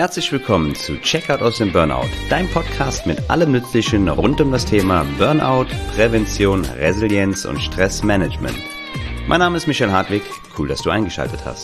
Herzlich willkommen zu Checkout aus dem Burnout, dein Podcast mit allem Nützlichen rund um das Thema Burnout, Prävention, Resilienz und Stressmanagement. Mein Name ist Michael Hartwig, cool, dass du eingeschaltet hast.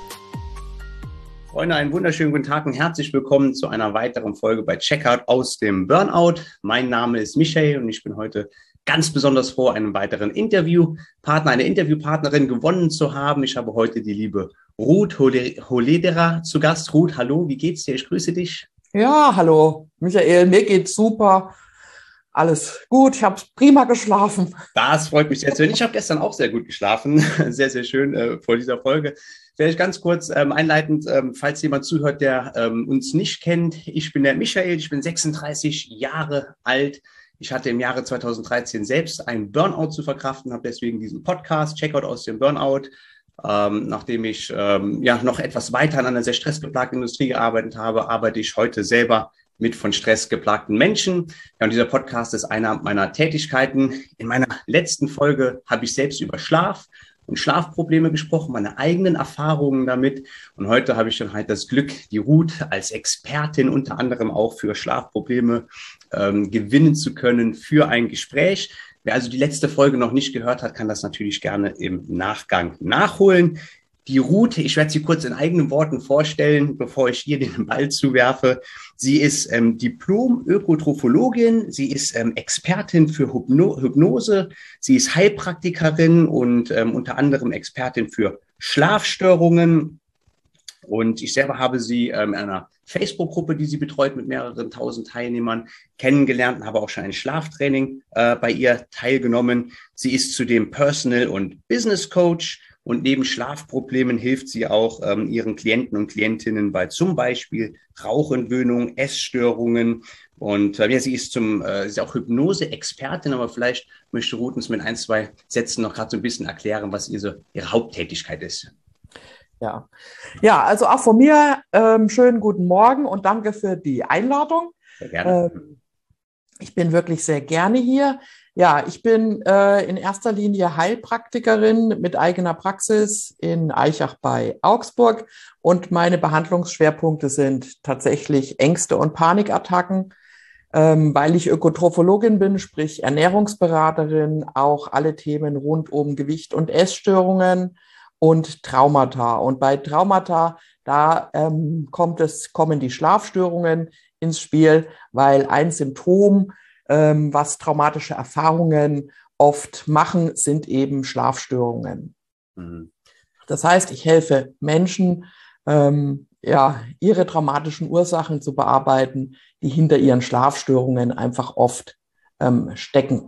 Freunde, einen wunderschönen guten Tag und herzlich willkommen zu einer weiteren Folge bei Checkout aus dem Burnout. Mein Name ist Michael und ich bin heute ganz besonders froh, einen weiteren eine Interviewpartnerin gewonnen zu haben. Ich habe heute die liebe Ruth Holederer zu Gast. Ruth, hallo, wie geht's dir? Ich grüße dich. Ja, hallo, Michael, mir geht's super. Alles gut, ich habe prima geschlafen. Das freut mich sehr zu hören. Ich habe gestern auch sehr gut geschlafen. Sehr, sehr schön vor dieser Folge. Vielleicht ganz kurz einleitend, falls jemand zuhört, der uns nicht kennt. Ich bin der Michael, ich bin 36 Jahre alt. Ich hatte im Jahre 2013 selbst einen Burnout zu verkraften, habe deswegen diesen Podcast, Checkout aus dem Burnout. Nachdem ich noch etwas weiter an einer sehr stressgeplagten Industrie gearbeitet habe, arbeite ich heute selber mit von Stress geplagten Menschen. Ja, und dieser Podcast ist einer meiner Tätigkeiten. In meiner letzten Folge habe ich selbst über Schlaf und Schlafprobleme gesprochen, meine eigenen Erfahrungen damit. Und heute habe ich dann halt das Glück, die Ruth als Expertin unter anderem auch für Schlafprobleme gewinnen zu können für ein Gespräch. Wer also die letzte Folge noch nicht gehört hat, kann das natürlich gerne im Nachgang nachholen. Die Ruth, ich werde sie kurz in eigenen Worten vorstellen, bevor ich ihr den Ball zuwerfe. Sie ist Diplom-Ökotrophologin, sie ist Expertin für Hypnose, sie ist Heilpraktikerin und unter anderem Expertin für Schlafstörungen. Und ich selber habe sie in einer Facebook-Gruppe, die sie betreut, mit mehreren tausend Teilnehmern kennengelernt und habe auch schon ein Schlaftraining bei ihr teilgenommen. Sie ist zudem Personal- und Business-Coach und neben Schlafproblemen hilft sie auch ihren Klienten und Klientinnen bei zum Beispiel Rauchentwöhnung, Essstörungen. Und sie ist auch Hypnose-Expertin, aber vielleicht möchte Ruth uns mit ein, zwei Sätzen noch gerade so ein bisschen erklären, was ihre Haupttätigkeit ist. Ja, also auch von mir schönen guten Morgen und danke für die Einladung. Sehr gerne. Ich bin wirklich sehr gerne hier. Ja, ich bin in erster Linie Heilpraktikerin mit eigener Praxis in Aichach bei Augsburg und meine Behandlungsschwerpunkte sind tatsächlich Ängste und Panikattacken, weil ich Ökotrophologin bin, sprich Ernährungsberaterin, auch alle Themen rund um Gewicht und Essstörungen und Traumata. Und bei Traumata, da kommen die Schlafstörungen ins Spiel, weil ein Symptom, was traumatische Erfahrungen oft machen, sind eben Schlafstörungen. Mhm. Das heißt, ich helfe Menschen, ihre traumatischen Ursachen zu bearbeiten, die hinter ihren Schlafstörungen einfach oft stecken.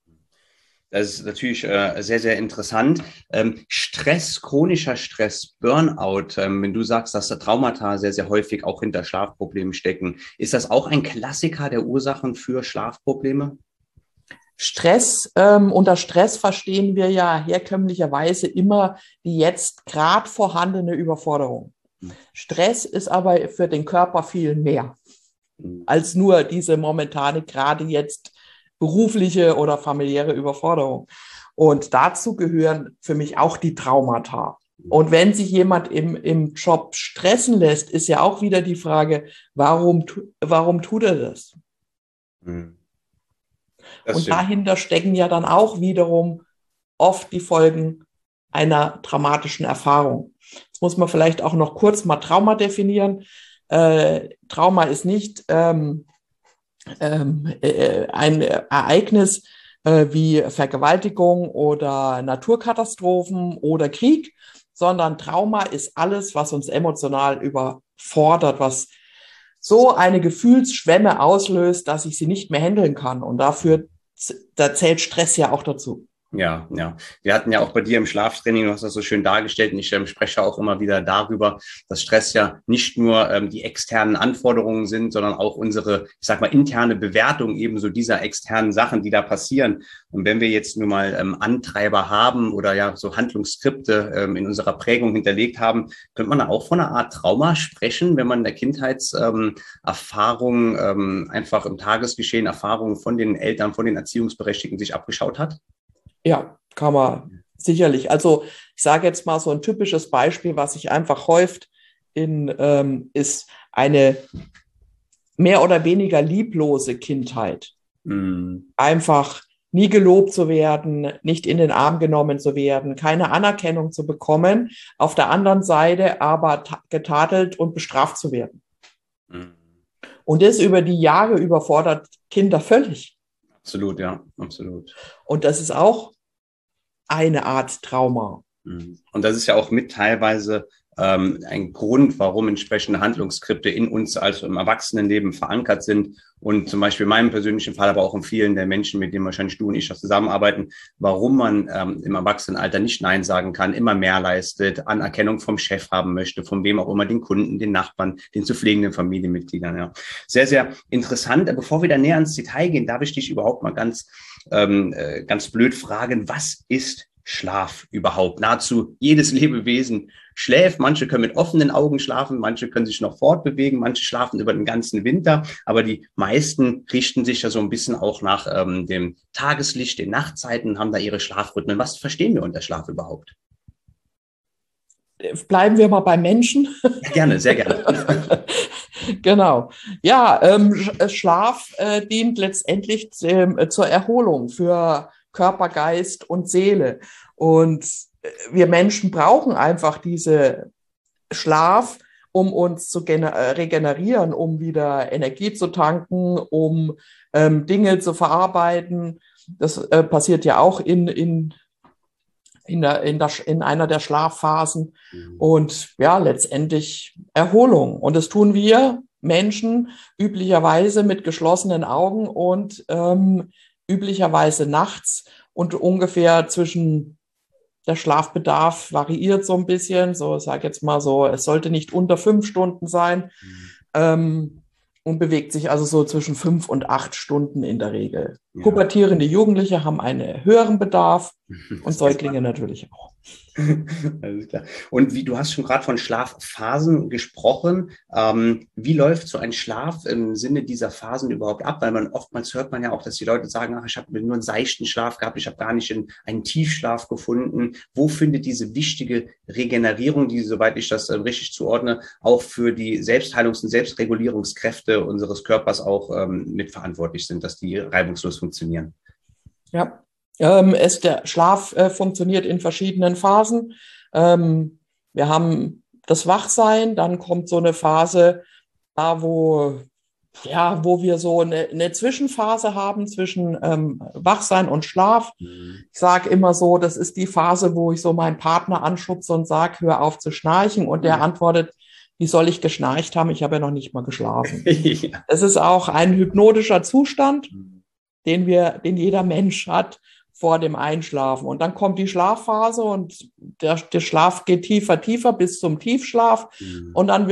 Das ist natürlich sehr, sehr interessant. Stress, chronischer Stress, Burnout, wenn du sagst, dass da Traumata sehr, sehr häufig auch hinter Schlafproblemen stecken, ist das auch ein Klassiker der Ursachen für Schlafprobleme? Stress, unter Stress verstehen wir ja herkömmlicherweise immer die jetzt gerade vorhandene Überforderung. Stress ist aber für den Körper viel mehr als nur diese momentane, gerade jetzt berufliche oder familiäre Überforderung. Und dazu gehören für mich auch die Traumata. Und wenn sich jemand im Job stressen lässt, ist ja auch wieder die Frage, warum tut er das? Und dahinter stecken ja dann auch wiederum oft die Folgen einer traumatischen Erfahrung. Jetzt muss man vielleicht auch noch kurz mal Trauma definieren. Trauma ist nicht ein Ereignis wie Vergewaltigung oder Naturkatastrophen oder Krieg, sondern Trauma ist alles, was uns emotional überfordert, was so eine Gefühlsschwemme auslöst, dass ich sie nicht mehr handeln kann. Und da zählt Stress ja auch dazu. Ja. Wir hatten ja auch bei dir im Schlaftraining, du hast das so schön dargestellt, und ich spreche auch immer wieder darüber, dass Stress ja nicht nur die externen Anforderungen sind, sondern auch unsere, ich sag mal, interne Bewertung ebenso dieser externen Sachen, die da passieren. Und wenn wir jetzt nur mal Antreiber haben oder ja so Handlungsskripte in unserer Prägung hinterlegt haben, könnte man da auch von einer Art Trauma sprechen, wenn man in der Kindheitserfahrung einfach im Tagesgeschehen Erfahrungen von den Eltern, von den Erziehungsberechtigten sich abgeschaut hat? Ja, kann man sicherlich. Also ich sage jetzt mal so ein typisches Beispiel, was sich einfach häuft, ist eine mehr oder weniger lieblose Kindheit. Einfach nie gelobt zu werden, nicht in den Arm genommen zu werden, keine Anerkennung zu bekommen, auf der anderen Seite aber getadelt und bestraft zu werden. Und das über die Jahre überfordert Kinder völlig. Absolut, ja, absolut. Und das ist auch eine Art Trauma. Und das ist ja auch mit teilweise ein Grund, warum entsprechende Handlungsskripte in uns, also im Erwachsenenleben, verankert sind. Und zum Beispiel in meinem persönlichen Fall, aber auch in vielen der Menschen, mit denen wahrscheinlich du und ich zusammenarbeiten, warum man im Erwachsenenalter nicht Nein sagen kann, immer mehr leistet, Anerkennung vom Chef haben möchte, von wem auch immer, den Kunden, den Nachbarn, den zu pflegenden Familienmitgliedern. Ja. Sehr, sehr interessant. Bevor wir da näher ins Detail gehen, darf ich dich überhaupt mal ganz blöd fragen, was ist Schlaf überhaupt? Nahezu jedes Lebewesen schläft. Manche können mit offenen Augen schlafen, manche können sich noch fortbewegen, manche schlafen über den ganzen Winter, aber die meisten richten sich ja so ein bisschen auch nach dem Tageslicht, den Nachtzeiten, haben da ihre Schlafrhythmen. Was verstehen wir unter Schlaf überhaupt? Bleiben wir mal beim Menschen. Gerne, sehr gerne. Genau. Ja, Schlaf dient letztendlich zur Erholung für Körper, Geist und Seele. Und wir Menschen brauchen einfach diese Schlaf, um uns zu regenerieren, um wieder Energie zu tanken, um Dinge zu verarbeiten. Das passiert ja auch in einer der Schlafphasen. Und ja, letztendlich Erholung. Und das tun wir Menschen üblicherweise mit geschlossenen Augen und üblicherweise nachts und ungefähr zwischen der Schlafbedarf variiert so ein bisschen. So, ich sage jetzt mal so, es sollte nicht unter 5 Stunden sein und bewegt sich also so zwischen 5 und 8 Stunden in der Regel. Ja. Pubertierende Jugendliche haben einen höheren Bedarf und Säuglinge natürlich auch. Alles klar. Und du hast schon gerade von Schlafphasen gesprochen. Wie läuft so ein Schlaf im Sinne dieser Phasen überhaupt ab? Weil oftmals hört man ja auch, dass die Leute sagen, ach, ich habe nur einen seichten Schlaf gehabt, ich habe gar nicht einen Tiefschlaf gefunden. Wo findet diese wichtige Regenerierung, die, soweit ich das richtig zuordne, auch für die Selbstheilungs- und Selbstregulierungskräfte unseres Körpers auch mitverantwortlich sind, dass die reibungslos funktionieren? Ja. Der Schlaf funktioniert in verschiedenen Phasen. Wir haben das Wachsein, dann kommt so eine Phase, da wo wir so eine Zwischenphase haben zwischen Wachsein und Schlaf. Ich sage immer so, das ist die Phase, wo ich so meinen Partner anschubse und sage, hör auf zu schnarchen. Und der antwortet, wie soll ich geschnarcht haben? Ich habe ja noch nicht mal geschlafen. Ja. Es ist auch ein hypnotischer Zustand, den jeder Mensch hat vor dem Einschlafen. Und dann kommt die Schlafphase und der Schlaf geht tiefer bis zum Tiefschlaf. Und dann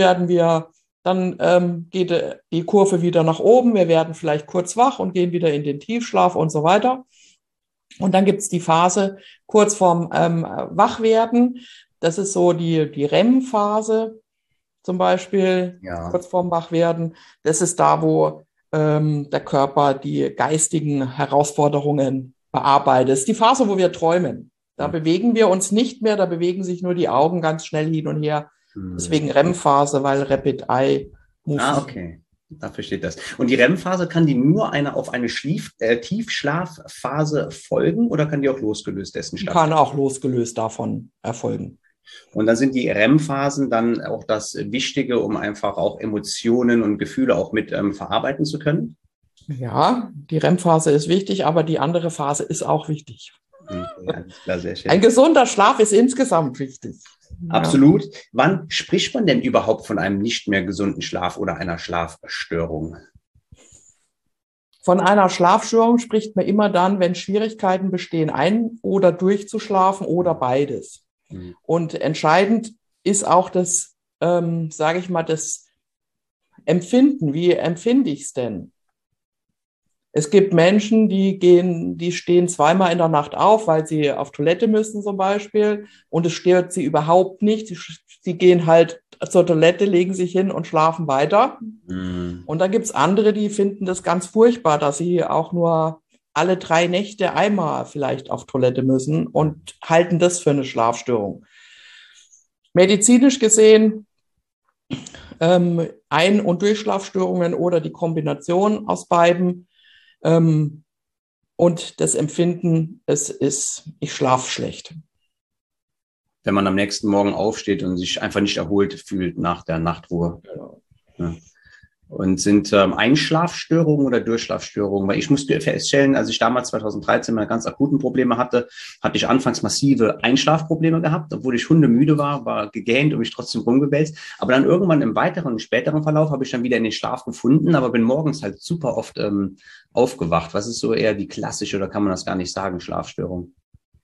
geht die Kurve wieder nach oben. Wir werden vielleicht kurz wach und gehen wieder in den Tiefschlaf und so weiter. Und dann gibt es die Phase kurz vorm Wachwerden. Das ist so die REM-Phase zum Beispiel, kurz vorm Wachwerden. Das ist da, wo der Körper die geistigen Herausforderungen bearbeitet. Das ist die Phase, wo wir träumen. Da bewegen wir uns nicht mehr, da bewegen sich nur die Augen ganz schnell hin und her. Deswegen REM-Phase, weil Rapid Eye Movement. Okay. Da versteht das. Und die REM-Phase, kann die nur auf eine Tiefschlafphase folgen oder kann die auch losgelöst dessen stattfinden? Kann auch losgelöst davon erfolgen. Und dann sind die REM-Phasen dann auch das Wichtige, um einfach auch Emotionen und Gefühle auch mit verarbeiten zu können? Ja, die REM-Phase ist wichtig, aber die andere Phase ist auch wichtig. Ja, klar, sehr schön. Ein gesunder Schlaf ist insgesamt wichtig. Absolut. Ja. Wann spricht man denn überhaupt von einem nicht mehr gesunden Schlaf oder einer Schlafstörung? Von einer Schlafstörung spricht man immer dann, wenn Schwierigkeiten bestehen, ein- oder durchzuschlafen oder beides. Und entscheidend ist auch das, sage ich mal, das Empfinden. Wie empfinde ich es denn? Es gibt Menschen, die stehen zweimal in der Nacht auf, weil sie auf Toilette müssen zum Beispiel, und es stört sie überhaupt nicht. Sie gehen halt zur Toilette, legen sich hin und schlafen weiter. Und dann gibt es andere, die finden das ganz furchtbar, dass sie auch nur alle 3 Nächte einmal vielleicht auf Toilette müssen und halten das für eine Schlafstörung. Medizinisch gesehen Ein- und Durchschlafstörungen oder die Kombination aus beiden. Und das Empfinden, ich schlafe schlecht. Wenn man am nächsten Morgen aufsteht und sich einfach nicht erholt fühlt nach der Nachtruhe. Genau. Ja. Und sind Einschlafstörungen oder Durchschlafstörungen? Weil ich musste feststellen, als ich damals 2013 meine ganz akuten Probleme hatte, hatte ich anfangs massive Einschlafprobleme gehabt, obwohl ich hundemüde war gegähnt und mich trotzdem rumgewälzt. Aber dann irgendwann im weiteren, späteren Verlauf habe ich dann wieder in den Schlaf gefunden, aber bin morgens halt super oft aufgewacht. Was ist so eher die klassische, oder kann man das gar nicht sagen, Schlafstörung?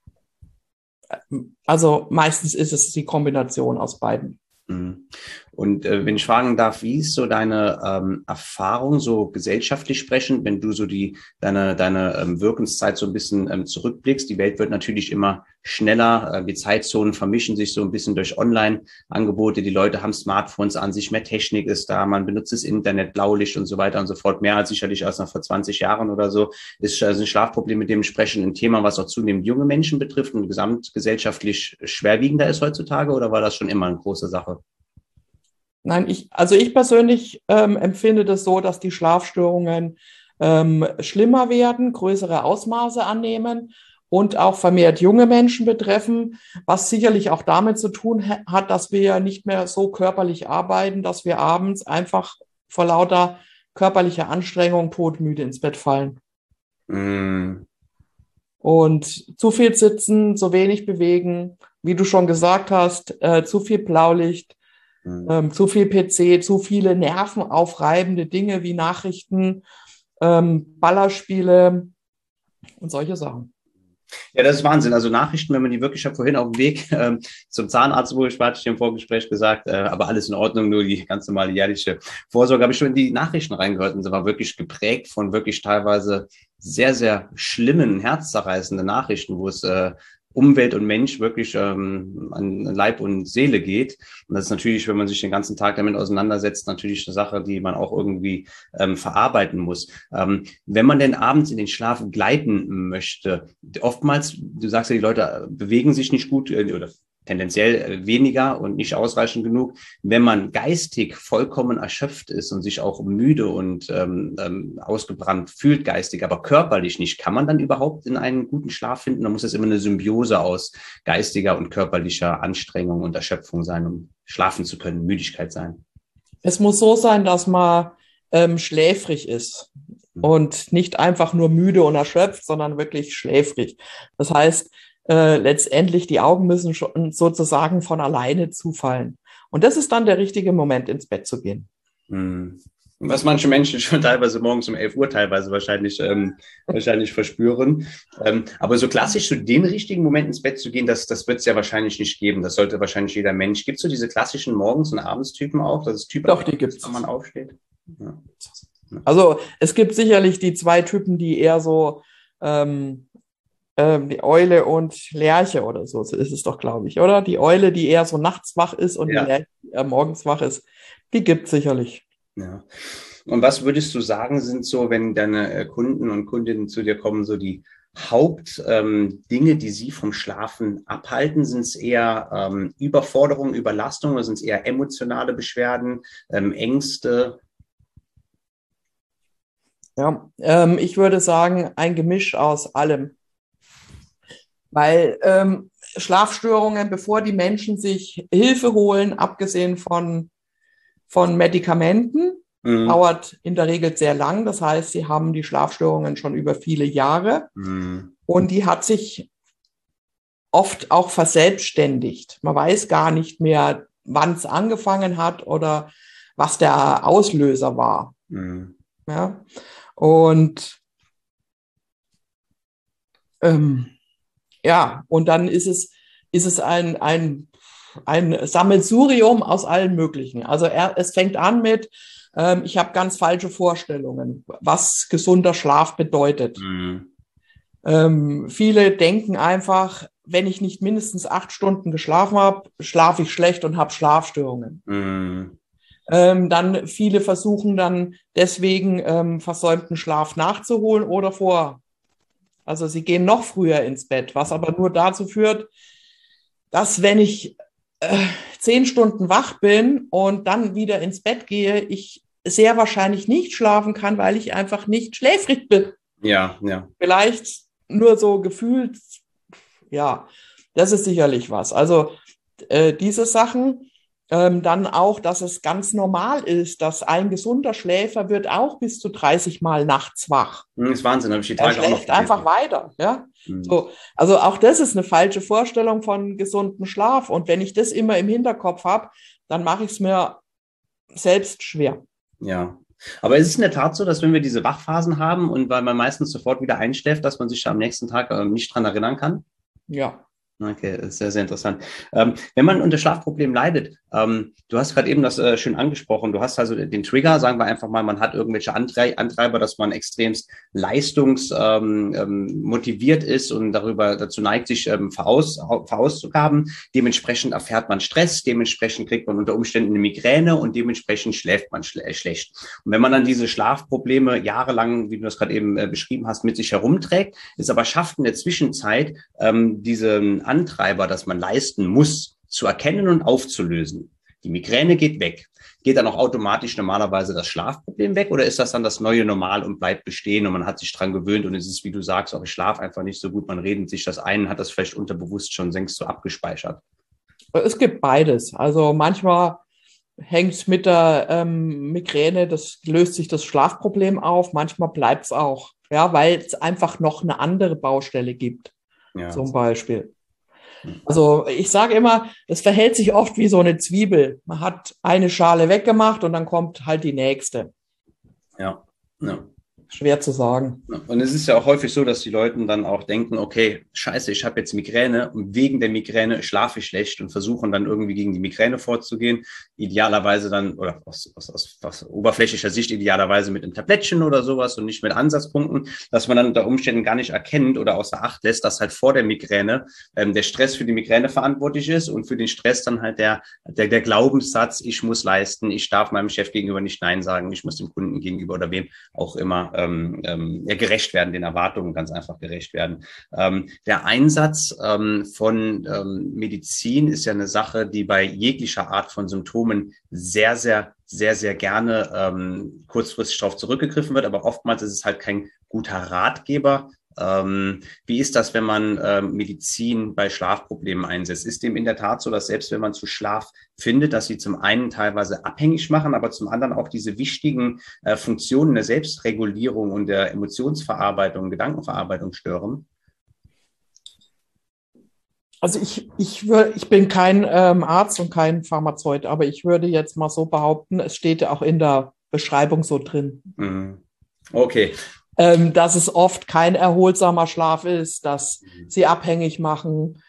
Also meistens ist es die Kombination aus beiden. Und wenn ich fragen darf, wie ist so deine Erfahrung, so gesellschaftlich sprechend, wenn du so deine Wirkenszeit so ein bisschen zurückblickst? Die Welt wird natürlich immer schneller, die Zeitzonen vermischen sich so ein bisschen durch Online-Angebote, die Leute haben Smartphones an sich, mehr Technik ist da, man benutzt das Internet, Blaulicht und so weiter und so fort, mehr als sicherlich als noch vor 20 Jahren oder so, ist also ein Schlafproblem mit dementsprechend ein Thema, was auch zunehmend junge Menschen betrifft und gesamtgesellschaftlich schwerwiegender ist heutzutage, oder war das schon immer eine große Sache? Nein, ich persönlich empfinde das so, dass die Schlafstörungen schlimmer werden, größere Ausmaße annehmen und auch vermehrt junge Menschen betreffen, was sicherlich auch damit zu tun hat, dass wir nicht mehr so körperlich arbeiten, dass wir abends einfach vor lauter körperlicher Anstrengung todmüde ins Bett fallen. Mm. Und zu viel sitzen, zu wenig bewegen, wie du schon gesagt hast, zu viel Blaulicht, zu viel PC, zu viele nervenaufreibende Dinge wie Nachrichten, Ballerspiele und solche Sachen. Ja, das ist Wahnsinn. Also Nachrichten, wenn man die wirklich, ich habe vorhin auf dem Weg zum Zahnarzt, wo ich war, hatte ich im Vorgespräch gesagt, aber alles in Ordnung, nur die ganz normale jährliche Vorsorge, habe ich schon in die Nachrichten reingehört und sie war wirklich geprägt von wirklich teilweise sehr, sehr schlimmen, herzzerreißenden Nachrichten, wo es Umwelt und Mensch wirklich an Leib und Seele geht. Und das ist natürlich, wenn man sich den ganzen Tag damit auseinandersetzt, natürlich eine Sache, die man auch irgendwie verarbeiten muss. Wenn man denn abends in den Schlaf gleiten möchte, oftmals, du sagst ja, die Leute bewegen sich nicht gut oder tendenziell weniger und nicht ausreichend genug. Wenn man geistig vollkommen erschöpft ist und sich auch müde und ausgebrannt fühlt geistig, aber körperlich nicht, kann man dann überhaupt in einen guten Schlaf finden? Dann muss es immer eine Symbiose aus geistiger und körperlicher Anstrengung und Erschöpfung sein, um schlafen zu können, Müdigkeit sein. Es muss so sein, dass man schläfrig ist und nicht einfach nur müde und erschöpft, sondern wirklich schläfrig. Das heißt, letztendlich die Augen müssen schon sozusagen von alleine zufallen. Und das ist dann der richtige Moment, ins Bett zu gehen. Was manche Menschen schon teilweise morgens um 11 Uhr teilweise wahrscheinlich verspüren. Aber so klassisch zu den richtigen Moment ins Bett zu gehen, das wird es ja wahrscheinlich nicht geben. Das sollte wahrscheinlich jeder Mensch. Gibt es so diese klassischen Morgens- und Abendstypen auch? Das ist Doch, die gibt's. Wenn man aufsteht? Ja. Also es gibt sicherlich die zwei Typen, die eher so die Eule und Lerche oder so ist es doch, glaube ich, oder? Die Eule, die eher so nachts wach ist und Ja. die Lerche, die morgens wach ist, die gibt es sicherlich. Ja. Und was würdest du sagen, sind so, wenn deine Kunden und Kundinnen zu dir kommen, so die Hauptdinge, die sie vom Schlafen abhalten? Sind es eher Überforderung, Überlastung oder sind es eher emotionale Beschwerden, Ängste? Ja, ich würde sagen, ein Gemisch aus allem. Weil Schlafstörungen, bevor die Menschen sich Hilfe holen, abgesehen von Medikamenten, dauert in der Regel sehr lang. Das heißt, sie haben die Schlafstörungen schon über viele Jahre und die hat sich oft auch verselbstständigt. Man weiß gar nicht mehr, wann es angefangen hat oder was der Auslöser war. Ja? Und ja, und dann ist es ein Sammelsurium aus allen möglichen. Also es fängt an mit, ich habe ganz falsche Vorstellungen, was gesunder Schlaf bedeutet. Viele denken einfach, wenn ich nicht mindestens 8 Stunden geschlafen habe, schlafe ich schlecht und habe Schlafstörungen. Dann viele versuchen dann deswegen versäumten Schlaf nachzuholen oder vor. Also sie gehen noch früher ins Bett, was aber nur dazu führt, dass wenn ich 10 Stunden wach bin und dann wieder ins Bett gehe, ich sehr wahrscheinlich nicht schlafen kann, weil ich einfach nicht schläfrig bin. Ja, ja. Vielleicht nur so gefühlt, ja, das ist sicherlich was. Also diese Sachen, dann auch, dass es ganz normal ist, dass ein gesunder Schläfer wird auch bis zu 30 Mal nachts wach. Das ist Wahnsinn, habe ich die Er Tage auch noch schläft einfach gelesen. weiter, ja. So, also auch das ist eine falsche Vorstellung von gesundem Schlaf. Und wenn ich das immer im Hinterkopf habe, dann mache ich es mir selbst schwer. Ja. Aber ist es in der Tat so, dass wenn wir diese Wachphasen haben und weil man meistens sofort wieder einschläft, dass man sich da am nächsten Tag nicht dran erinnern kann? Ja. Okay, das ist sehr, sehr interessant. Wenn man unter Schlafproblemen leidet, du hast gerade eben das schön angesprochen, du hast also den Trigger, sagen wir einfach mal, man hat irgendwelche Antreiber, dass man extremst leistungsmotiviert ist und dazu neigt, sich verauszugaben. Dementsprechend erfährt man Stress, dementsprechend kriegt man unter Umständen eine Migräne und dementsprechend schläft man schlecht. Und wenn man dann diese Schlafprobleme jahrelang, wie du das gerade eben beschrieben hast, mit sich herumträgt, es aber schafft in der Zwischenzeit, diese Antreiber, dass man leisten muss, zu erkennen und aufzulösen. Die Migräne geht weg. Geht dann auch automatisch normalerweise das Schlafproblem weg oder ist das dann das neue Normal und bleibt bestehen und man hat sich dran gewöhnt und es ist, wie du sagst, auch ich schlafe einfach nicht so gut, man redet sich das ein, hat das vielleicht unterbewusst schon längst so abgespeichert? Es gibt beides. Also manchmal hängt es mit der Migräne, das löst sich das Schlafproblem auf, manchmal bleibt es auch, ja, weil es einfach noch eine andere Baustelle gibt, Ja. zum Beispiel. Also ich sage immer, es verhält sich oft wie so eine Zwiebel. Man hat eine Schale weggemacht und dann kommt halt die nächste. Ja, ja. Schwer zu sagen. Und es ist ja auch häufig so, dass die Leute dann auch denken, okay, scheiße, ich habe jetzt Migräne und wegen der Migräne schlafe ich schlecht und versuchen dann irgendwie gegen die Migräne vorzugehen. Idealerweise dann, oder aus oberflächlicher Sicht idealerweise mit einem Tablettchen oder sowas und nicht mit Ansatzpunkten, dass man dann unter Umständen gar nicht erkennt oder außer Acht lässt, dass halt vor der Migräne der Stress für die Migräne verantwortlich ist und für den Stress dann halt der Glaubenssatz, ich muss leisten, ich darf meinem Chef gegenüber nicht Nein sagen, ich muss dem Kunden gegenüber oder wem auch immer gerecht werden, den Erwartungen ganz einfach gerecht werden. Der Einsatz von Medizin ist ja eine Sache, die bei jeglicher Art von Symptomen sehr, sehr, sehr, sehr gerne kurzfristig darauf zurückgegriffen wird, aber oftmals ist es halt kein guter Ratgeber. Wie ist das, wenn man Medizin bei Schlafproblemen einsetzt? Ist dem in der Tat so, dass selbst wenn man zu Schlaf findet, dass sie zum einen teilweise abhängig machen, aber zum anderen auch diese wichtigen Funktionen der Selbstregulierung und der Emotionsverarbeitung, Gedankenverarbeitung stören? Also ich bin kein Arzt und kein Pharmazeut, aber ich würde jetzt mal so behaupten, es steht ja auch in der Beschreibung so drin. Okay. Dass es oft kein erholsamer Schlaf ist, dass sie abhängig machen.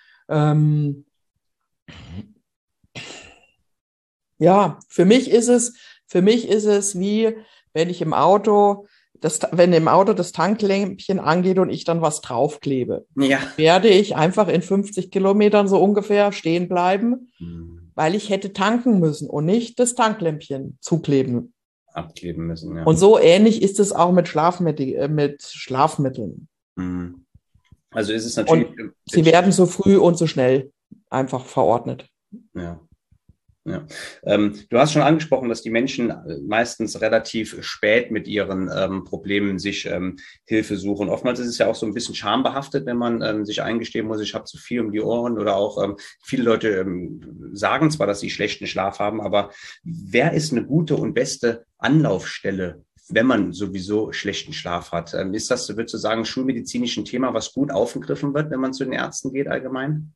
Ja, für mich ist es wie, wenn ich wenn im Auto das Tanklämpchen angeht und ich dann was draufklebe. Ja. Werde ich einfach in 50 Kilometern so ungefähr stehen bleiben, weil ich hätte tanken müssen und nicht das Tanklämpchen zukleben. Abkleben müssen, ja. Und so ähnlich ist es auch mit Schlafmitteln. Also ist es natürlich. Und sie werden so früh und so schnell einfach verordnet. Ja. Ja. Du hast schon angesprochen, dass die Menschen meistens relativ spät mit ihren Problemen sich Hilfe suchen. Oftmals ist es ja auch so ein bisschen schambehaftet, wenn man sich eingestehen muss, ich habe zu viel um die Ohren oder auch viele Leute sagen zwar, dass sie schlechten Schlaf haben, aber wer ist eine gute und beste Anlaufstelle, wenn man sowieso schlechten Schlaf hat? Ist das, würdest du sagen, schulmedizinisch ein Thema, was gut aufgegriffen wird, wenn man zu den Ärzten geht allgemein?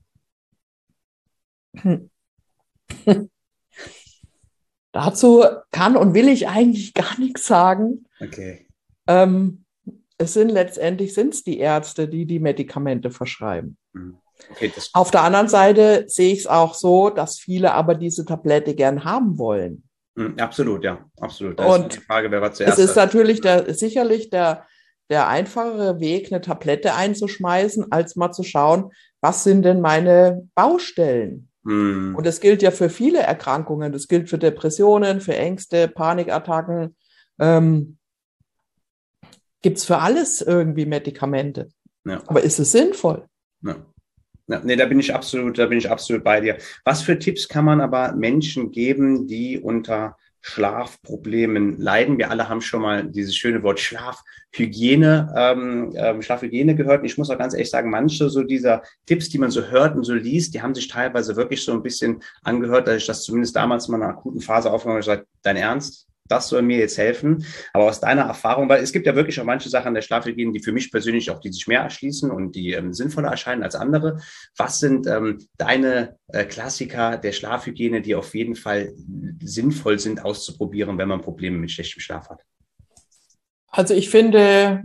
Dazu kann und will ich eigentlich gar nichts sagen. Okay. Letztendlich sind es die Ärzte, die die Medikamente verschreiben. Okay, Auf der anderen Seite sehe ich es auch so, dass viele aber diese Tablette gern haben wollen. Absolut, ja, absolut. Da ist die Frage, wer war zuerst. Es ist natürlich sicherlich der einfachere Weg, eine Tablette einzuschmeißen, als mal zu schauen, was sind denn meine Baustellen? Und das gilt ja für viele Erkrankungen. Das gilt für Depressionen, für Ängste, Panikattacken. Gibt es für alles irgendwie Medikamente. Ja. Aber ist es sinnvoll? Ja. Ja, nee, da bin ich absolut bei dir. Was für Tipps kann man aber Menschen geben, die unter Schlafproblemen leiden? Wir alle haben schon mal dieses schöne Wort Schlafhygiene gehört. Und ich muss auch ganz ehrlich sagen, manche so dieser Tipps, die man so hört und so liest, die haben sich teilweise wirklich so ein bisschen angehört, dass ich das zumindest damals in meiner akuten Phase aufgenommen habe. Ich gesagt, dein Ernst? Das soll mir jetzt helfen. Aber aus deiner Erfahrung, weil es gibt ja wirklich auch manche Sachen der Schlafhygiene, die für mich persönlich auch, die sich mehr erschließen und die sinnvoller erscheinen als andere. Was sind deine Klassiker der Schlafhygiene, die auf jeden Fall sinnvoll sind auszuprobieren, wenn man Probleme mit schlechtem Schlaf hat? Also ich finde,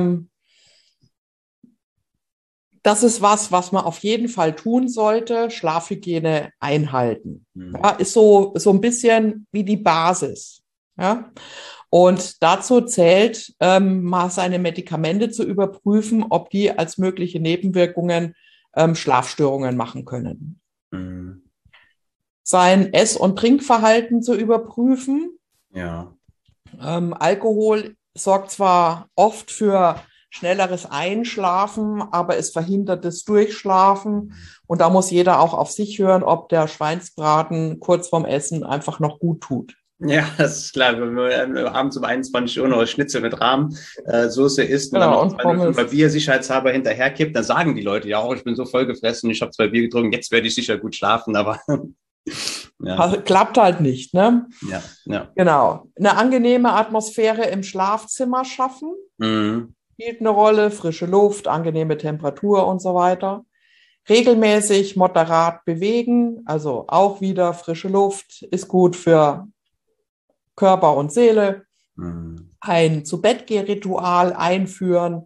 das ist was man auf jeden Fall tun sollte, Schlafhygiene einhalten. Ja, ist so ein bisschen wie die Basis. Ja? Und dazu zählt, mal seine Medikamente zu überprüfen, ob die als mögliche Nebenwirkungen Schlafstörungen machen können. Mhm. Sein Ess- und Trinkverhalten zu überprüfen. Ja. Alkohol sorgt zwar oft für schnelleres Einschlafen, aber es verhindert das Durchschlafen. Und da muss jeder auch auf sich hören, ob der Schweinsbraten kurz vorm Essen einfach noch gut tut. Ja, das ist klar. Wenn man abends um 21 Uhr noch Schnitzel mit Rahmsoße isst und Genau, dann noch und Pommes. zwei Bier sicherheitshalber hinterherkippt, dann sagen die Leute ja auch, ich bin so voll gefressen, ich habe 2 Bier getrunken, jetzt werde ich sicher gut schlafen, aber ja. Also, klappt halt nicht, ne? Ja. Genau. Eine angenehme Atmosphäre im Schlafzimmer schaffen. Mhm. Spielt eine Rolle, frische Luft, angenehme Temperatur und so weiter. Regelmäßig moderat bewegen, also auch wieder frische Luft, ist gut für Körper und Seele. Mhm. Ein Zu-Bett-Geh-Ritual einführen,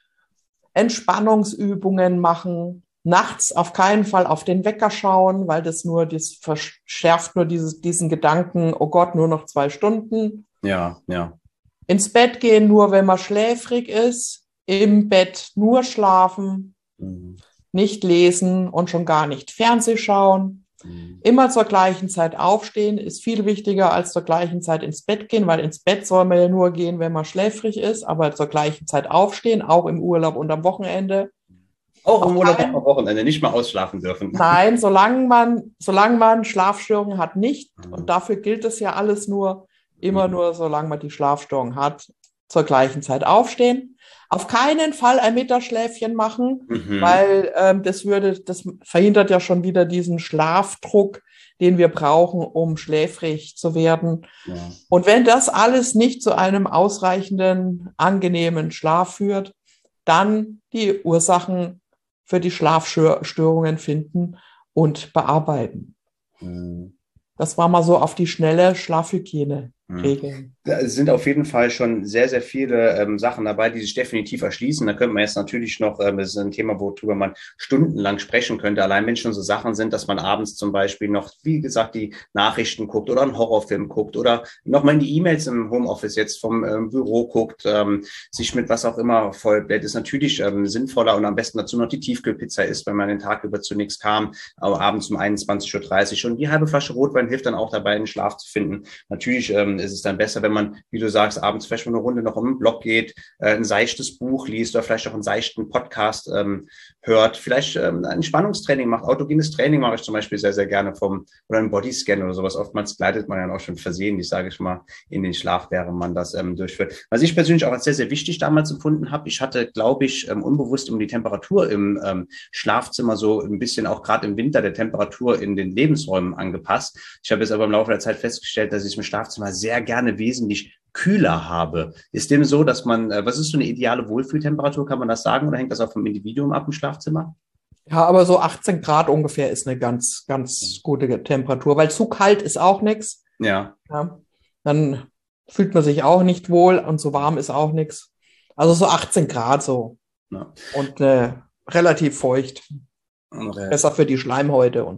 Entspannungsübungen machen, nachts auf keinen Fall auf den Wecker schauen, weil das verschärft nur diesen Gedanken, oh Gott, nur noch 2 Stunden. Ja. Ins Bett gehen nur, wenn man schläfrig ist, im Bett nur schlafen, nicht lesen und schon gar nicht Fernseh schauen. Immer zur gleichen Zeit aufstehen ist viel wichtiger als zur gleichen Zeit ins Bett gehen, weil ins Bett soll man ja nur gehen, wenn man schläfrig ist, aber zur gleichen Zeit aufstehen, auch im Urlaub und am Wochenende. Auch im Urlaub am Wochenende nicht mal ausschlafen dürfen. Nein, solange man Schlafstörungen hat, nicht. Und dafür gilt es ja alles nur, immer nur, solange man die Schlafstörung hat, zur gleichen Zeit aufstehen. Auf keinen Fall ein Mittagsschläfchen machen, weil das verhindert ja schon wieder diesen Schlafdruck, den wir brauchen, um schläfrig zu werden. Ja. Und wenn das alles nicht zu einem ausreichenden, angenehmen Schlaf führt, dann die Ursachen für die Schlafstörungen finden und bearbeiten. Das war mal so auf die schnelle Schlafhygiene. Regeln. Da sind auf jeden Fall schon sehr, sehr viele Sachen dabei, die sich definitiv erschließen. Da könnte man jetzt natürlich noch, das ist ein Thema, worüber man stundenlang sprechen könnte. Allein wenn schon so Sachen sind, dass man abends zum Beispiel noch, wie gesagt, die Nachrichten guckt oder einen Horrorfilm guckt oder nochmal in die E-Mails im Homeoffice jetzt vom Büro guckt, sich mit was auch immer vollbläht, ist natürlich sinnvoller und am besten dazu noch die Tiefkühlpizza isst, wenn man den Tag über zu nichts kam, aber abends um 21:30 Uhr schon die halbe Flasche Rotwein hilft dann auch dabei, einen Schlaf zu finden. Natürlich ist es dann besser, wenn man, wie du sagst, abends vielleicht mal eine Runde noch um den Block geht, ein seichtes Buch liest oder vielleicht auch einen seichten Podcast hört, vielleicht ein Entspannungstraining macht. Autogenes Training mache ich zum Beispiel sehr, sehr gerne oder einen Bodyscan oder sowas. Oftmals gleitet man ja auch schon versehentlich, sage ich mal, in den Schlaf, während man das durchführt. Was ich persönlich auch als sehr, sehr wichtig damals empfunden habe, ich hatte, glaube ich, unbewusst um die Temperatur im Schlafzimmer so ein bisschen auch gerade im Winter der Temperatur in den Lebensräumen angepasst. Ich habe jetzt aber im Laufe der Zeit festgestellt, dass ich im Schlafzimmer sehr gerne wesentlich kühler habe. Ist dem so, dass man, was ist so eine ideale Wohlfühltemperatur, kann man das sagen, oder hängt das auch vom Individuum ab im Schlafzimmer? Ja, aber so 18 Grad ungefähr ist eine ganz, ganz gute Temperatur, weil zu kalt ist auch nichts. Ja. Dann fühlt man sich auch nicht wohl und so warm ist auch nichts. Also so 18 Grad so. Ja. Und relativ feucht. Okay. Besser für die Schleimhäute und so.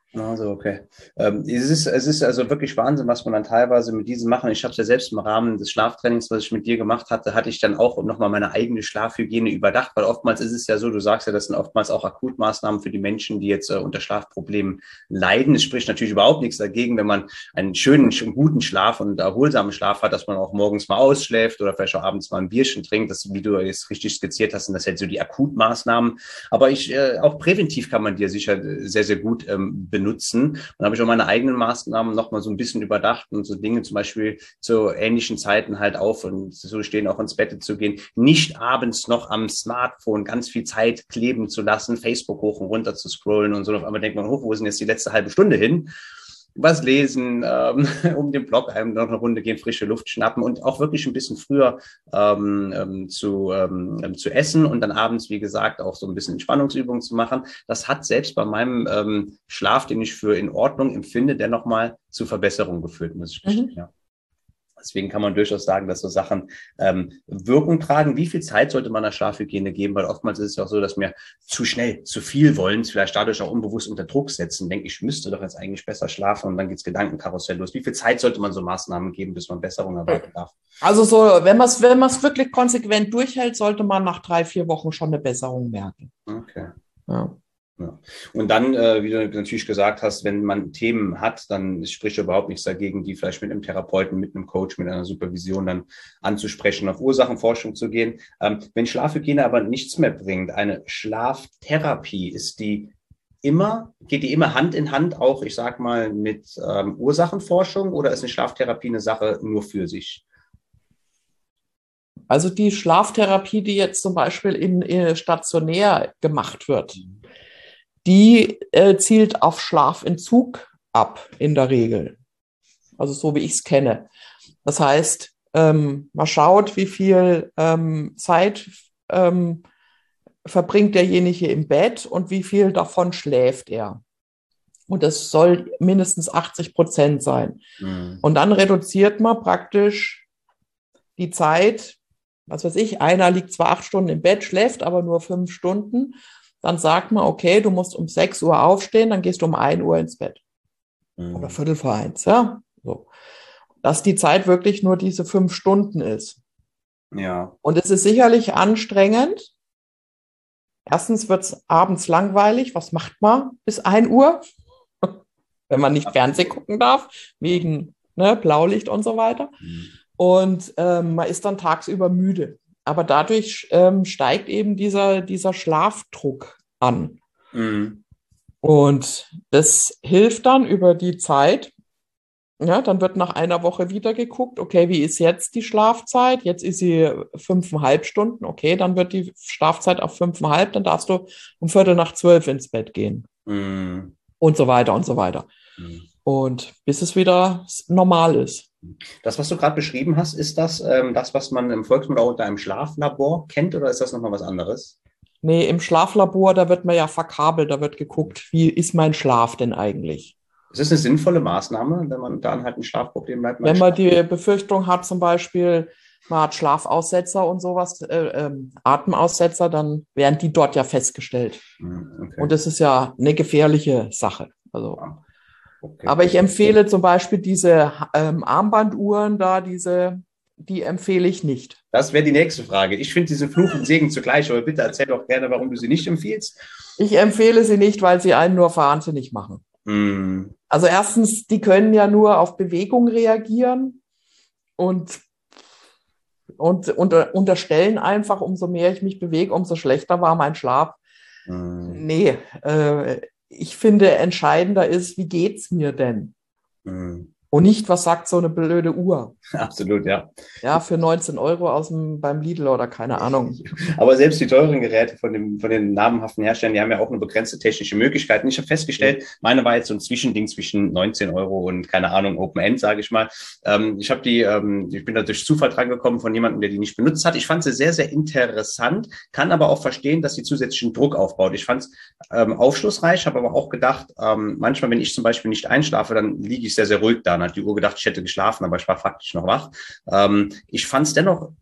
Also, okay. Es ist also wirklich Wahnsinn, was man dann teilweise mit diesen machen. Ich habe es ja selbst im Rahmen des Schlaftrainings, was ich mit dir gemacht hatte, hatte ich dann auch nochmal meine eigene Schlafhygiene überdacht, weil oftmals ist es ja so, du sagst ja, das sind oftmals auch Akutmaßnahmen für die Menschen, die jetzt unter Schlafproblemen leiden. Es spricht natürlich überhaupt nichts dagegen, wenn man einen schönen, guten Schlaf und erholsamen Schlaf hat, dass man auch morgens mal ausschläft oder vielleicht auch abends mal ein Bierchen trinkt. Das, wie du es richtig skizziert hast, sind das jetzt so die Akutmaßnahmen. Aber auch präventiv kann man dir sicher sehr, sehr gut benutzen. Dann habe ich auch meine eigenen Maßnahmen noch mal so ein bisschen überdacht und so Dinge zum Beispiel zu ähnlichen Zeiten halt auf und so stehen, auch ins Bett zu gehen. Nicht abends noch am Smartphone ganz viel Zeit kleben zu lassen, Facebook hoch und runter zu scrollen und so. Auf einmal denkt man, hoch, wo ist denn jetzt die letzte halbe Stunde hin? Was lesen, um den Block einem noch eine Runde gehen, frische Luft schnappen und auch wirklich ein bisschen früher zu essen und dann abends, wie gesagt, auch so ein bisschen Entspannungsübungen zu machen. Das hat selbst bei meinem Schlaf, den ich für in Ordnung empfinde, der nochmal zu Verbesserungen geführt, muss ich gestehen, ja. Deswegen kann man durchaus sagen, dass so Sachen Wirkung tragen. Wie viel Zeit sollte man der Schlafhygiene geben? Weil oftmals ist es ja auch so, dass wir zu schnell, zu viel wollen, vielleicht dadurch auch unbewusst unter Druck setzen. Denke ich, müsste doch jetzt eigentlich besser schlafen und dann geht's Gedankenkarussell los. Wie viel Zeit sollte man so Maßnahmen geben, bis man Besserung erwarten darf? Also so, wenn man es wirklich konsequent durchhält, sollte man nach 3-4 Wochen schon eine Besserung merken. Okay. Ja. Ja. Und dann, wie du natürlich gesagt hast, wenn man Themen hat, dann spricht überhaupt nichts dagegen, die vielleicht mit einem Therapeuten, mit einem Coach, mit einer Supervision dann anzusprechen, auf Ursachenforschung zu gehen. Wenn Schlafhygiene aber nichts mehr bringt, eine Schlaftherapie, geht die immer Hand in Hand auch, ich sag mal, mit Ursachenforschung oder ist eine Schlaftherapie eine Sache nur für sich? Also die Schlaftherapie, die jetzt zum Beispiel stationär gemacht wird, die zielt auf Schlafentzug ab in der Regel. Also so wie ich es kenne. Das heißt, man schaut, wie viel Zeit verbringt derjenige im Bett und wie viel davon schläft er. Und das soll mindestens 80% sein. Und dann reduziert man praktisch die Zeit, was weiß ich, einer liegt zwar 8 Stunden im Bett, schläft aber nur 5 Stunden. Dann sagt man, okay, du musst um 6 Uhr aufstehen, dann gehst du um 1 Uhr ins Bett. Oder 1:45, ja. So. Dass die Zeit wirklich nur diese 5 Stunden ist. Ja. Und es ist sicherlich anstrengend. Erstens wird es abends langweilig. Was macht man bis 1 Uhr? Wenn man nicht Fernsehen gucken darf, wegen Blaulicht und so weiter. Und man ist dann tagsüber müde. Aber dadurch steigt eben dieser Schlafdruck an. Und das hilft dann über die Zeit. Ja, dann wird nach einer Woche wieder geguckt, okay, wie ist jetzt die Schlafzeit? Jetzt ist sie 5,5 Stunden. Okay, dann wird die Schlafzeit auf 5,5, dann darfst du um 11:45 ins Bett gehen. Und so weiter und so weiter. Und bis es wieder normal ist. Das, was du gerade beschrieben hast, ist das, was man im Volksmund auch unter einem Schlaflabor kennt oder ist das nochmal was anderes? Nee, im Schlaflabor, da wird man ja verkabelt, da wird geguckt, wie ist mein Schlaf denn eigentlich? Ist das eine sinnvolle Maßnahme, wenn man dann halt ein Schlafproblem hat? Wenn man die Befürchtung hat, zum Beispiel, man hat Schlafaussetzer und sowas, Atemaussetzer, dann werden die dort ja festgestellt. Okay. Und das ist ja eine gefährliche Sache. Also. Okay. Aber ich empfehle zum Beispiel diese Armbanduhren da, die empfehle ich nicht. Das wäre die nächste Frage. Ich finde diesen Fluch und Segen zugleich, aber bitte erzähl doch gerne, warum du sie nicht empfiehlst. Ich empfehle sie nicht, weil sie einen nur wahnsinnig machen. Also erstens, die können ja nur auf Bewegung reagieren und unterstellen einfach, umso mehr ich mich bewege, umso schlechter war mein Schlaf. Nee, ich finde, entscheidender ist, wie geht's mir denn? Und nicht, was sagt so eine blöde Uhr? Absolut, ja. Ja, für 19 € beim Lidl oder keine Ahnung. Aber selbst die teuren Geräte von den namhaften Herstellern, die haben ja auch eine begrenzte technische Möglichkeit. Und ich habe festgestellt, meine war jetzt so ein Zwischending zwischen 19 € und keine Ahnung, Open End, sage ich mal. Ich bin da durch Zufall dran gekommen von jemandem, der die nicht benutzt hat. Ich fand sie sehr, sehr interessant, kann aber auch verstehen, dass sie zusätzlichen Druck aufbaut. Ich fand es aufschlussreich, habe aber auch gedacht, manchmal, wenn ich zum Beispiel nicht einschlafe, dann liege ich sehr, sehr ruhig da. Dann hat die Uhr gedacht, ich hätte geschlafen, aber ich war faktisch noch wach. Ich fand es dennoch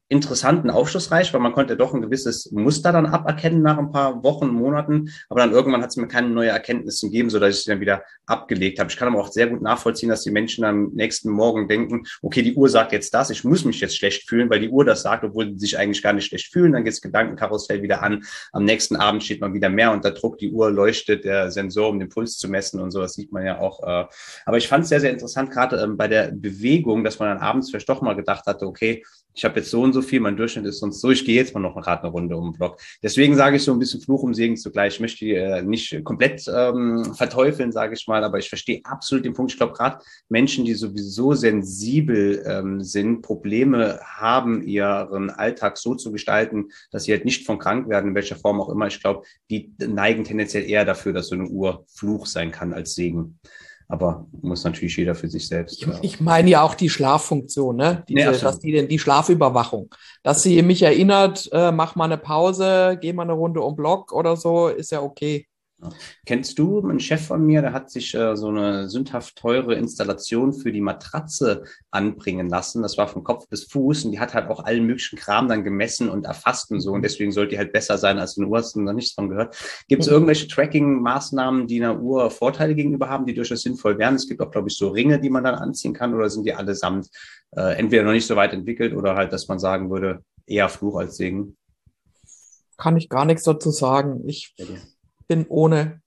interessant und aufschlussreich, weil man konnte doch ein gewisses Muster dann aberkennen nach ein paar Wochen, Monaten. Aber dann irgendwann hat es mir keine neue Erkenntnisse gegeben, sodass ich sie dann wieder abgelegt habe. Ich kann aber auch sehr gut nachvollziehen, dass die Menschen am nächsten Morgen denken, okay, die Uhr sagt jetzt das, ich muss mich jetzt schlecht fühlen, weil die Uhr das sagt, obwohl sie sich eigentlich gar nicht schlecht fühlen. Dann geht das Gedankenkarussell wieder an. Am nächsten Abend steht man wieder mehr unter Druck. Die Uhr leuchtet, der Sensor, um den Puls zu messen und so. Das sieht man ja auch. Aber ich fand es sehr, sehr interessant, gerade bei der Bewegung, dass man dann abends vielleicht doch mal gedacht hatte, okay, ich habe jetzt so und so viel, mein Durchschnitt ist sonst so, ich gehe jetzt mal noch gerade eine Runde um den Block. Deswegen sage ich so ein bisschen Fluch um Segen zugleich. Ich möchte die nicht komplett verteufeln, sage ich mal, aber ich verstehe absolut den Punkt. Ich glaube, gerade Menschen, die sowieso sensibel sind, Probleme haben, ihren Alltag so zu gestalten, dass sie halt nicht von krank werden, in welcher Form auch immer. Ich glaube, die neigen tendenziell eher dafür, dass so eine Uhr Fluch sein kann als Segen. Aber muss natürlich jeder für sich selbst. Ich meine ja auch die Schlaffunktion, ne? Die Schlafüberwachung. Dass sie mich erinnert, mach mal eine Pause, geh mal eine Runde um Block oder so, ist ja okay. Ja. Kennst du einen Chef von mir, der hat sich so eine sündhaft teure Installation für die Matratze anbringen lassen. Das war von Kopf bis Fuß und die hat halt auch allen möglichen Kram dann gemessen und erfasst und so. Und deswegen sollte die halt besser sein als eine Uhr. Hast du noch nichts von gehört? Gibt es irgendwelche Tracking-Maßnahmen, die einer Uhr Vorteile gegenüber haben, die durchaus sinnvoll wären? Es gibt auch, glaube ich, so Ringe, die man dann anziehen kann, oder sind die allesamt entweder noch nicht so weit entwickelt oder halt, dass man sagen würde, eher Fluch als Segen? Kann ich gar nichts dazu sagen. Ich bin ohne.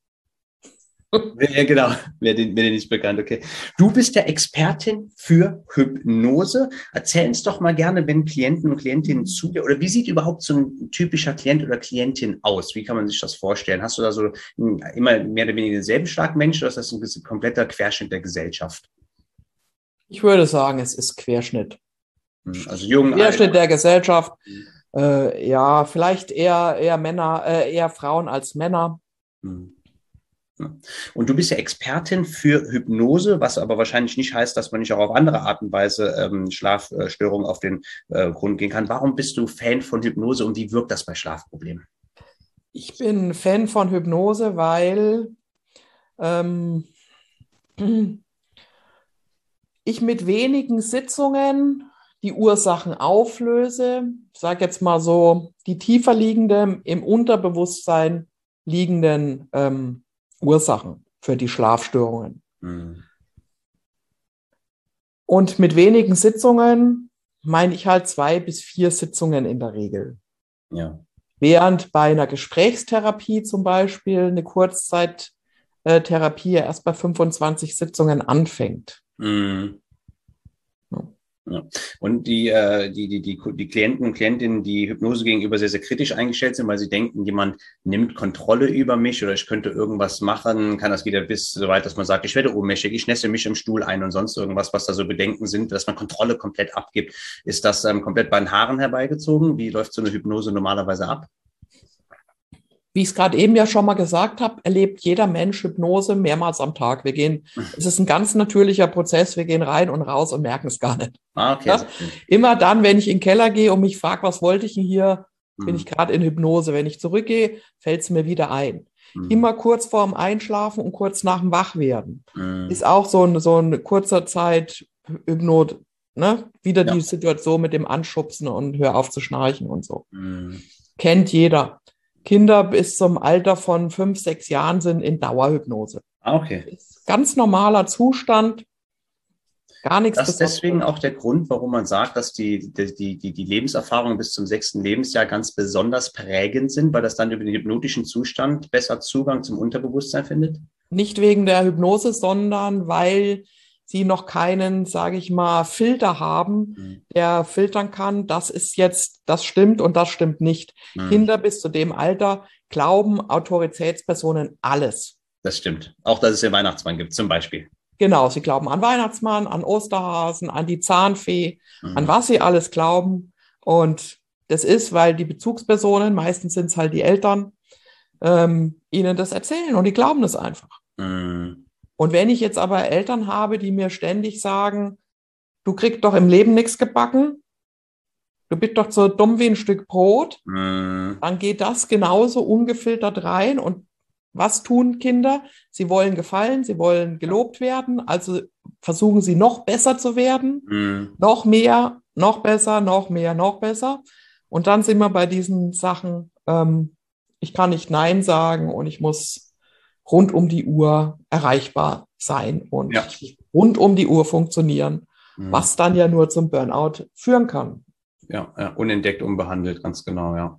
Ja, genau, mir nicht bekannt, okay. Du bist ja Expertin für Hypnose. Erzähl uns doch mal gerne, wenn Klienten und Klientinnen zu dir, oder wie sieht überhaupt so ein typischer Klient oder Klientin aus? Wie kann man sich das vorstellen? Hast du da so immer mehr oder weniger denselben Schlagmensch, oder ist das ein kompletter Querschnitt der Gesellschaft? Ich würde sagen, es ist Querschnitt. Also jung, Querschnitt der Gesellschaft. Ja, vielleicht eher Männer, eher Frauen als Männer. Und du bist ja Expertin für Hypnose, was aber wahrscheinlich nicht heißt, dass man nicht auch auf andere Art und Weise Schlafstörungen auf den Grund gehen kann. Warum bist du Fan von Hypnose und wie wirkt das bei Schlafproblemen? Ich bin Fan von Hypnose, weil ich mit wenigen Sitzungen die Ursachen auflöse. Ich sage jetzt mal so, die tiefer liegenden, im Unterbewusstsein liegenden Ursachen für die Schlafstörungen. Und mit wenigen Sitzungen meine ich halt 2 bis 4 Sitzungen in der Regel. Ja. Während bei einer Gesprächstherapie zum Beispiel eine Kurzzeittherapie erst bei 25 Sitzungen anfängt. Ja. Und die Klienten und Klientinnen, die Hypnose gegenüber sehr, sehr kritisch eingestellt sind, weil sie denken, jemand nimmt Kontrolle über mich oder ich könnte irgendwas machen, geht ja bis so weit, dass man sagt, ich werde ohnmächtig, ich nässe mich im Stuhl ein und sonst irgendwas, was da so Bedenken sind, dass man Kontrolle komplett abgibt. Ist das komplett bei den Haaren herbeigezogen? Wie läuft so eine Hypnose normalerweise ab? Wie ich es gerade eben ja schon mal gesagt habe, erlebt jeder Mensch Hypnose mehrmals am Tag. Es ist ein ganz natürlicher Prozess. Wir gehen rein und raus und merken es gar nicht. Okay. Ja? Immer dann, wenn ich in den Keller gehe und mich frage, was wollte ich denn hier, bin ich gerade in Hypnose. Wenn ich zurückgehe, fällt es mir wieder ein. Immer kurz vorm Einschlafen und kurz nach dem Wachwerden. Ist auch so ein kurzer Zeit Hypnose, ne? Wieder die Situation mit dem Anschubsen und hör auf zu schnarchen und so. Kennt jeder. Kinder bis zum Alter von 5, 6 Jahren sind in Dauerhypnose. Okay. Ist ganz normaler Zustand. Gar nichts. Das ist deswegen auch der Grund, warum man sagt, dass die Lebenserfahrungen bis zum 6. Lebensjahr ganz besonders prägend sind, weil das dann über den hypnotischen Zustand besser Zugang zum Unterbewusstsein findet? Nicht wegen der Hypnose, sondern weil sie noch keinen, sage ich mal, Filter haben, der filtern kann, das stimmt und das stimmt nicht. Kinder bis zu dem Alter glauben Autoritätspersonen alles. Das stimmt. Auch, dass es den Weihnachtsmann gibt, zum Beispiel. Genau, sie glauben an Weihnachtsmann, an Osterhasen, an die Zahnfee, an was sie alles glauben. Und das ist, weil die Bezugspersonen, meistens sind es halt die Eltern, ihnen das erzählen und die glauben das einfach. Und wenn ich jetzt aber Eltern habe, die mir ständig sagen, du kriegst doch im Leben nichts gebacken, du bist doch so dumm wie ein Stück Brot, dann geht das genauso ungefiltert rein und Was tun Kinder? Sie wollen gefallen, sie wollen gelobt werden, also versuchen sie noch besser zu werden, noch mehr, noch besser, noch mehr, noch besser. Und dann sind wir bei diesen Sachen, ich kann nicht Nein sagen und ich muss rund um die Uhr erreichbar sein und rund um die Uhr funktionieren, was dann ja nur zum Burnout führen kann. Ja, unentdeckt, unbehandelt, ganz genau, ja.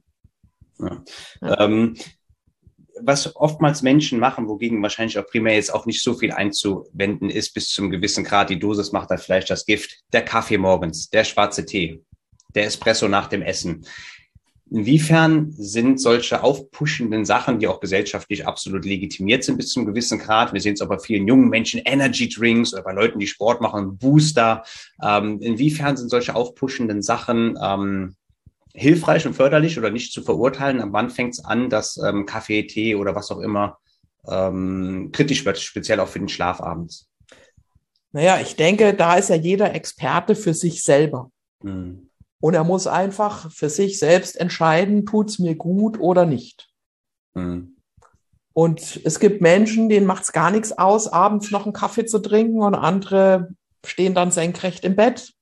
Was oftmals Menschen machen, wogegen wahrscheinlich auch primär jetzt auch nicht so viel einzuwenden ist, bis zum gewissen Grad, die Dosis macht da vielleicht das Gift, der Kaffee morgens, der schwarze Tee, der Espresso nach dem Essen. Inwiefern sind solche aufpushenden Sachen, die auch gesellschaftlich absolut legitimiert sind bis zum gewissen Grad, wir sehen es auch bei vielen jungen Menschen, Energy Drinks oder bei Leuten, die Sport machen, Booster, inwiefern sind solche aufpushenden Sachen hilfreich und förderlich oder nicht zu verurteilen? Ab wann fängt es an, dass Kaffee, Tee oder was auch immer kritisch wird, speziell auch für den Schlaf abends? Naja, ich denke, da ist ja jeder Experte für sich selber. Und er muss einfach für sich selbst entscheiden, tut es mir gut oder nicht. Und es gibt Menschen, denen macht es gar nichts aus, abends noch einen Kaffee zu trinken und andere stehen dann senkrecht im Bett.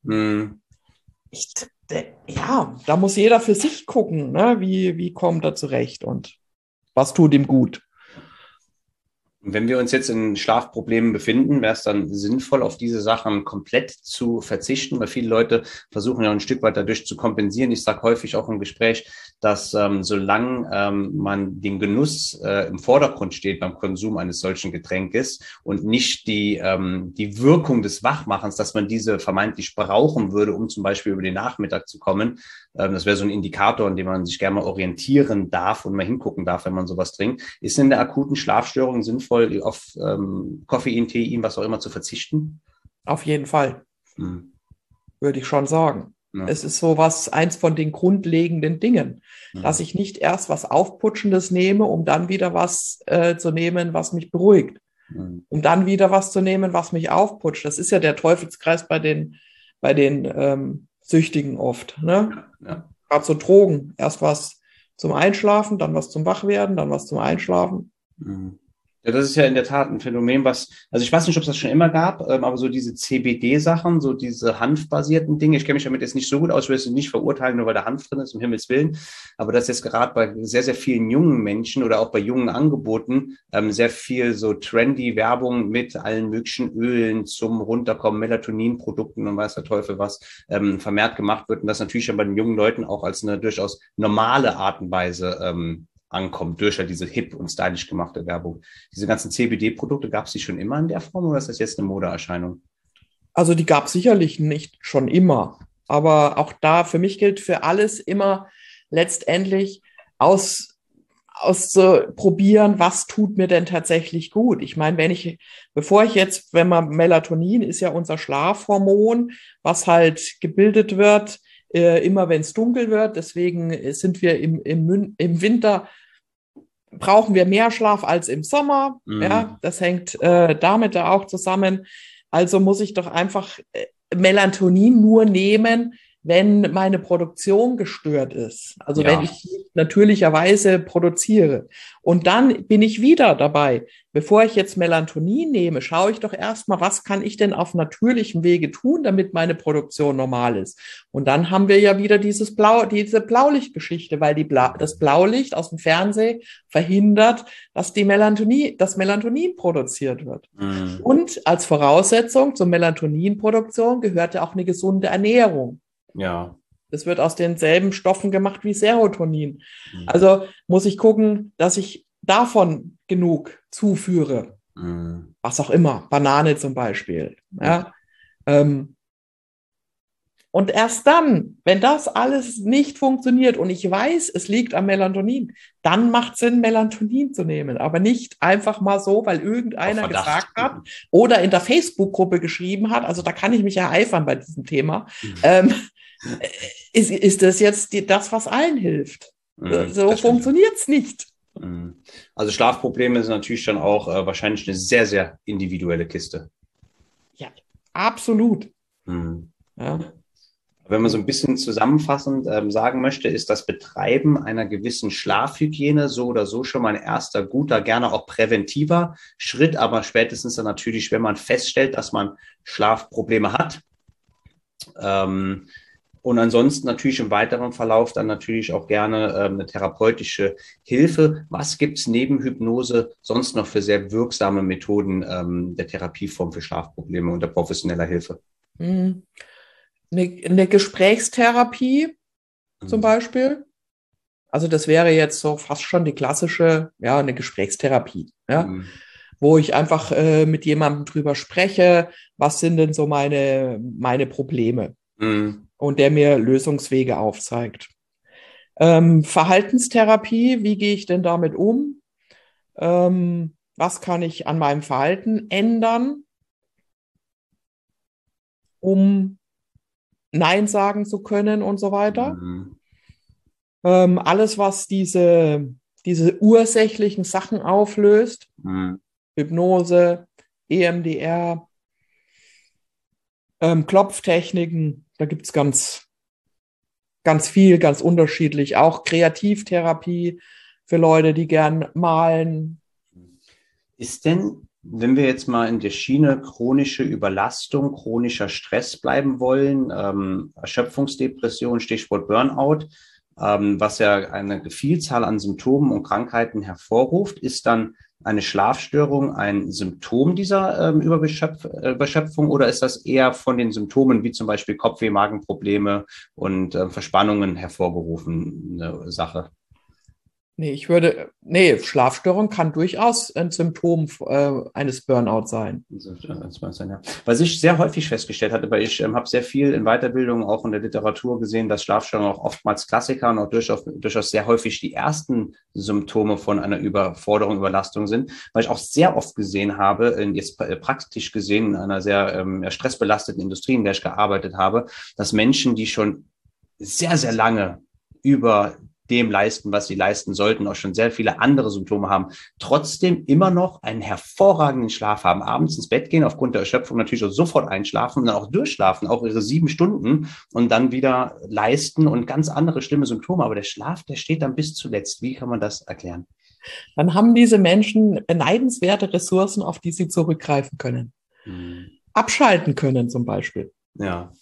Ja, da muss jeder für sich gucken, ne? Wie kommt er zurecht und was tut ihm gut. Wenn wir uns jetzt in Schlafproblemen befinden, wäre es dann sinnvoll, auf diese Sachen komplett zu verzichten, weil viele Leute versuchen ja ein Stück weit dadurch zu kompensieren. Ich sage häufig auch im Gespräch, dass solange man den Genuss im Vordergrund steht beim Konsum eines solchen Getränkes und nicht die Wirkung des Wachmachens, dass man diese vermeintlich brauchen würde, um zum Beispiel über den Nachmittag zu kommen. Das wäre so ein Indikator, an dem man sich gerne mal orientieren darf und mal hingucken darf, wenn man sowas trinkt. Ist in der akuten Schlafstörung sinnvoll, auf Koffein, Tein, was auch immer zu verzichten? Auf jeden Fall, würde ich schon sagen. Ja. Es ist eins von den grundlegenden Dingen, dass ich nicht erst was Aufputschendes nehme, um dann wieder was zu nehmen, was mich beruhigt. Um dann wieder was zu nehmen, was mich aufputscht. Das ist ja der Teufelskreis bei den Süchtigen oft. Ne? Ja. Gerade so Drogen. Erst was zum Einschlafen, dann was zum Wachwerden, dann was zum Einschlafen. Ja, das ist ja in der Tat ein Phänomen, also ich weiß nicht, ob es das schon immer gab, aber so diese CBD-Sachen, so diese hanfbasierten Dinge, ich kenne mich damit jetzt nicht so gut aus, ich will es nicht verurteilen, nur weil da Hanf drin ist, um Himmels Willen, aber das jetzt gerade bei sehr, sehr vielen jungen Menschen oder auch bei jungen Angeboten sehr viel so trendy Werbung mit allen möglichen Ölen zum Runterkommen, Melatoninprodukten und weiß der Teufel was vermehrt gemacht wird und das natürlich schon bei den jungen Leuten auch als eine durchaus normale Art und Weise ankommt, durch diese hip und stylisch gemachte Werbung. Diese ganzen CBD-Produkte, gab es die schon immer in der Form oder ist das jetzt eine Modeerscheinung? Also die gab es sicherlich nicht schon immer, aber auch da, für mich gilt für alles immer letztendlich auszuprobieren, was tut mir denn tatsächlich gut. Ich meine, wenn man Melatonin ist ja unser Schlafhormon, was halt gebildet wird, immer wenn es dunkel wird. Deswegen sind wir im Winter, brauchen wir mehr Schlaf als im Sommer. Ja, das hängt damit auch zusammen. Also muss ich doch einfach Melatonin nur nehmen, wenn meine Produktion gestört ist. Also wenn ich natürlicherweise produziere. Und dann bin ich wieder dabei. Bevor ich jetzt Melatonin nehme, schaue ich doch erstmal, was kann ich denn auf natürlichem Wege tun, damit meine Produktion normal ist. Und dann haben wir ja wieder diese Blaulichtgeschichte, weil das Blaulicht aus dem Fernsehen verhindert, dass das Melatonin produziert wird. Und als Voraussetzung zur Melatoninproduktion gehört ja auch eine gesunde Ernährung. Ja. Das wird aus denselben Stoffen gemacht wie Serotonin. Also muss ich gucken, dass ich davon genug zuführe. Was auch immer, Banane zum Beispiel. Ja. Und erst dann, wenn das alles nicht funktioniert und ich weiß, es liegt am Melatonin, dann macht es Sinn, Melatonin zu nehmen. Aber nicht einfach mal so, weil irgendeiner gesagt hat oder in der Facebook-Gruppe geschrieben hat. Also da kann ich mich ereifern bei diesem Thema. Ist das jetzt das, was allen hilft? So funktioniert es nicht. Also Schlafprobleme sind natürlich dann auch wahrscheinlich eine sehr, sehr individuelle Kiste. Ja, absolut. Ja. Wenn man so ein bisschen zusammenfassend sagen möchte, ist das Betreiben einer gewissen Schlafhygiene so oder so schon mal ein erster guter, gerne auch präventiver Schritt, aber spätestens dann natürlich, wenn man feststellt, dass man Schlafprobleme hat. Und ansonsten natürlich im weiteren Verlauf dann natürlich auch gerne eine therapeutische Hilfe. Was gibt es neben Hypnose sonst noch für sehr wirksame Methoden der Therapieform für Schlafprobleme unter professioneller Hilfe? Mhm. Eine Gesprächstherapie zum Beispiel. Also das wäre jetzt so fast schon die klassische, ja, eine Gesprächstherapie, ja, wo ich einfach mit jemandem drüber spreche, was sind denn so meine Probleme und der mir Lösungswege aufzeigt. Verhaltenstherapie, wie gehe ich denn damit um? Was kann ich an meinem Verhalten ändern, um Nein sagen zu können und so weiter. Alles, was diese ursächlichen Sachen auflöst, Hypnose, EMDR, Klopftechniken, da gibt es ganz viel, ganz unterschiedlich. Auch Kreativtherapie für Leute, die gern malen. Ist denn, wenn wir jetzt mal in der Schiene chronische Überlastung, chronischer Stress bleiben wollen, Erschöpfungsdepression, Stichwort Burnout, was ja eine Vielzahl an Symptomen und Krankheiten hervorruft, ist dann eine Schlafstörung ein Symptom dieser Überschöpfung oder ist das eher von den Symptomen wie zum Beispiel Kopfweh, Magenprobleme und Verspannungen hervorgerufene Sache? Schlafstörung kann durchaus ein Symptom eines Burnout sein. Was ich sehr häufig festgestellt hatte, weil ich habe sehr viel in Weiterbildung, auch in der Literatur gesehen, dass Schlafstörungen auch oftmals Klassiker und auch durchaus sehr häufig die ersten Symptome von einer Überforderung, Überlastung sind, weil ich auch sehr oft gesehen habe, jetzt praktisch gesehen in einer sehr stressbelasteten Industrie, in der ich gearbeitet habe, dass Menschen, die schon sehr, sehr lange über dem leisten, was sie leisten sollten, auch schon sehr viele andere Symptome haben, trotzdem immer noch einen hervorragenden Schlaf haben, abends ins Bett gehen, aufgrund der Erschöpfung natürlich auch sofort einschlafen und dann auch durchschlafen, auch ihre 7 Stunden und dann wieder leisten und ganz andere schlimme Symptome. Aber der Schlaf, der steht dann bis zuletzt. Wie kann man das erklären? Dann haben diese Menschen beneidenswerte Ressourcen, auf die sie zurückgreifen können. Abschalten können zum Beispiel. Ja.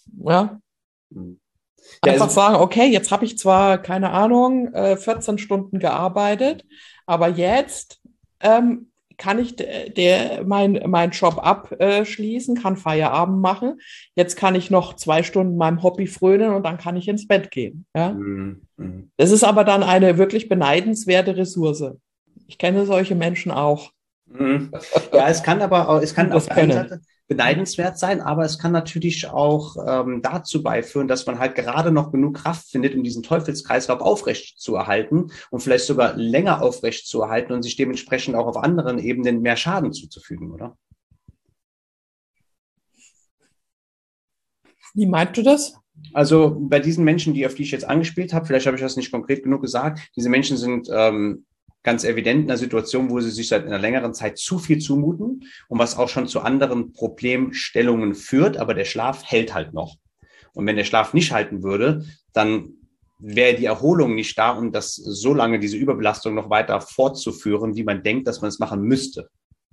Einfach sagen, okay, jetzt habe ich zwar, keine Ahnung, 14 Stunden gearbeitet, aber jetzt kann ich meinen Job abschließen, kann Feierabend machen. Jetzt kann ich noch 2 Stunden meinem Hobby frönen und dann kann ich ins Bett gehen. Ja? Das ist aber dann eine wirklich beneidenswerte Ressource. Ich kenne solche Menschen auch. Ja, es kann auf der einen Seite beneidenswert sein, aber es kann natürlich auch dazu beiführen, dass man halt gerade noch genug Kraft findet, um diesen Teufelskreislauf aufrecht zu erhalten und vielleicht sogar länger aufrecht zu erhalten und sich dementsprechend auch auf anderen Ebenen mehr Schaden zuzufügen, oder? Wie meinst du das? Also bei diesen Menschen, auf die ich jetzt angespielt habe, vielleicht habe ich das nicht konkret genug gesagt, diese Menschen sind ganz evident in einer Situation, wo sie sich seit einer längeren Zeit zu viel zumuten und was auch schon zu anderen Problemstellungen führt, aber der Schlaf hält halt noch. Und wenn der Schlaf nicht halten würde, dann wäre die Erholung nicht da, um das so lange, diese Überbelastung noch weiter fortzuführen, wie man denkt, dass man es machen müsste.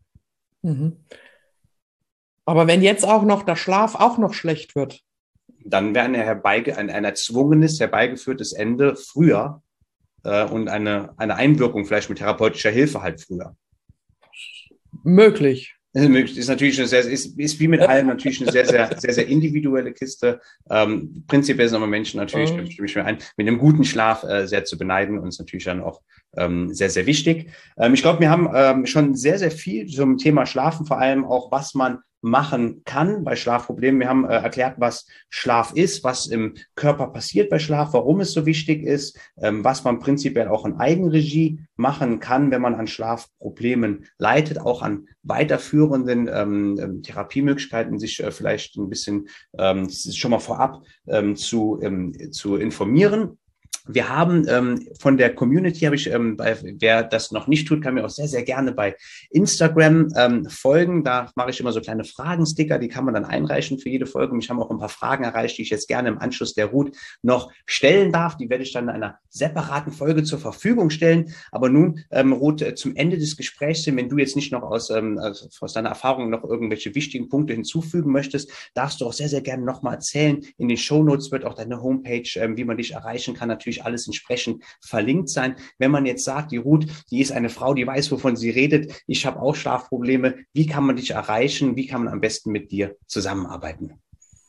Aber wenn jetzt auch noch der Schlaf auch noch schlecht wird, dann wäre ein erzwungenes, herbeigeführtes Ende früher und eine Einwirkung vielleicht mit therapeutischer Hilfe halt früher. Möglich. Ist natürlich ist wie mit allem natürlich eine sehr, sehr, sehr, sehr individuelle Kiste. Prinzipiell sind aber Menschen natürlich, stimme ich mir ein, mit einem guten Schlaf sehr zu beneiden und ist natürlich dann auch sehr, sehr wichtig. Ich glaube, wir haben schon sehr, sehr viel zum Thema Schlafen, vor allem auch, was man machen kann bei Schlafproblemen. Wir haben erklärt, was Schlaf ist, was im Körper passiert bei Schlaf, warum es so wichtig ist, was man prinzipiell auch in Eigenregie machen kann, wenn man an Schlafproblemen leidet, auch an weiterführenden Therapiemöglichkeiten, sich vielleicht ein bisschen schon mal vorab zu informieren. Wir haben von der Community, wer das noch nicht tut, kann mir auch sehr, sehr gerne bei Instagram folgen. Da mache ich immer so kleine Fragensticker, die kann man dann einreichen für jede Folge. Mich haben auch ein paar Fragen erreicht, die ich jetzt gerne im Anschluss der Ruth noch stellen darf. Die werde ich dann in einer separaten Folge zur Verfügung stellen. Aber nun, Ruth, zum Ende des Gesprächs, wenn du jetzt nicht noch aus deiner Erfahrung noch irgendwelche wichtigen Punkte hinzufügen möchtest, darfst du auch sehr, sehr gerne nochmal erzählen. In den Shownotes wird auch deine Homepage, wie man dich erreichen kann, natürlich alles entsprechend verlinkt sein. Wenn man jetzt sagt, die Ruth, die ist eine Frau, die weiß, wovon sie redet, ich habe auch Schlafprobleme, wie kann man dich erreichen? Wie kann man am besten mit dir zusammenarbeiten?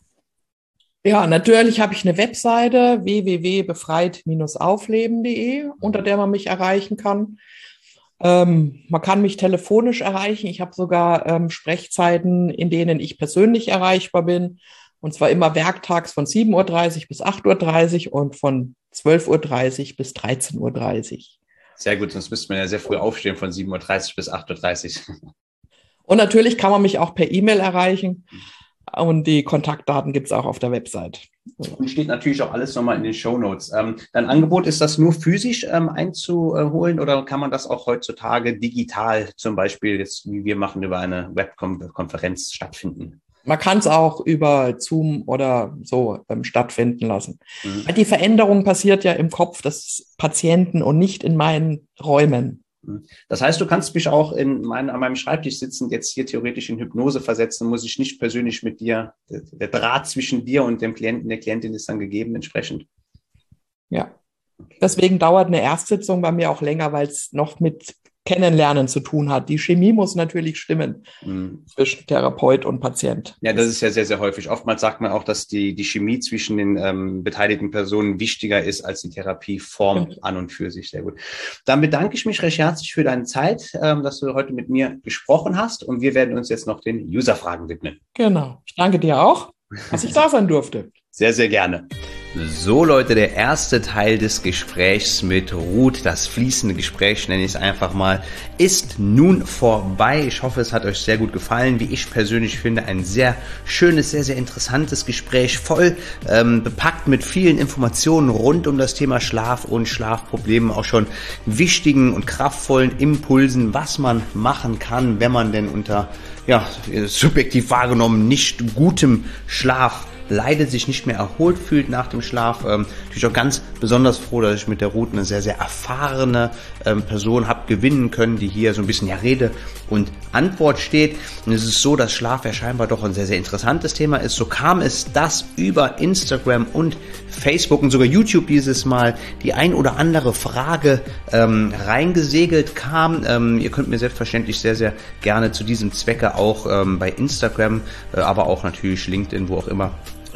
Ja, natürlich habe ich eine Webseite www.befreit-aufleben.de, unter der man mich erreichen kann. Man kann mich telefonisch erreichen. Ich habe sogar Sprechzeiten, in denen ich persönlich erreichbar bin. Und zwar immer werktags von 7:30 Uhr bis 8:30 Uhr und von 12:30 Uhr bis 13:30 Uhr. Sehr gut, sonst müsste man ja sehr früh aufstehen von 7:30 Uhr bis 8:30 Uhr. Und natürlich kann man mich auch per E-Mail erreichen. Und die Kontaktdaten gibt es auch auf der Website. Und steht natürlich auch alles nochmal in den Shownotes. Dein Angebot, ist das nur physisch einzuholen oder kann man das auch heutzutage digital, zum Beispiel jetzt, wie wir machen, über eine Webkonferenz stattfinden? Man kann es auch über Zoom oder so stattfinden lassen. Mhm. Die Veränderung passiert ja im Kopf des Patienten und nicht in meinen Räumen. Das heißt, du kannst mich auch an meinem Schreibtisch sitzend jetzt hier theoretisch in Hypnose versetzen, muss ich nicht persönlich mit dir, der Draht zwischen dir und dem Klienten, der Klientin ist dann gegeben entsprechend. Ja, deswegen dauert eine Erstsitzung bei mir auch länger, weil es noch mit Kennenlernen zu tun hat. Die Chemie muss natürlich stimmen zwischen Therapeut und Patient. Ja, das ist ja sehr, sehr häufig. Oftmals sagt man auch, dass die Chemie zwischen den beteiligten Personen wichtiger ist als die Therapieform an und für sich. Sehr gut. Dann bedanke ich mich recht herzlich für deine Zeit, dass du heute mit mir gesprochen hast und wir werden uns jetzt noch den User-Fragen widmen. Genau. Ich danke dir auch, dass ich da sein durfte. Sehr, sehr gerne. So Leute, der erste Teil des Gesprächs mit Ruth, das fließende Gespräch, nenne ich es einfach mal, ist nun vorbei. Ich hoffe, es hat euch sehr gut gefallen. Wie ich persönlich finde, ein sehr schönes, sehr, sehr interessantes Gespräch, voll bepackt mit vielen Informationen rund um das Thema Schlaf und Schlafprobleme, auch schon wichtigen und kraftvollen Impulsen, was man machen kann, wenn man denn unter, subjektiv wahrgenommen, nicht gutem Schlaf leidet, sich nicht mehr erholt fühlt nach dem Schlaf. Natürlich auch ganz besonders froh, dass ich mit der Ruth eine sehr, sehr erfahrene Person habe gewinnen können, die hier so ein bisschen Rede und Antwort steht. Und es ist so, dass Schlaf ja scheinbar doch ein sehr, sehr interessantes Thema ist. So kam es, dass über Instagram und Facebook und sogar YouTube dieses Mal die ein oder andere Frage reingesegelt kam. Ihr könnt mir selbstverständlich sehr, sehr gerne zu diesem Zwecke auch bei Instagram, aber auch natürlich LinkedIn, wo auch immer,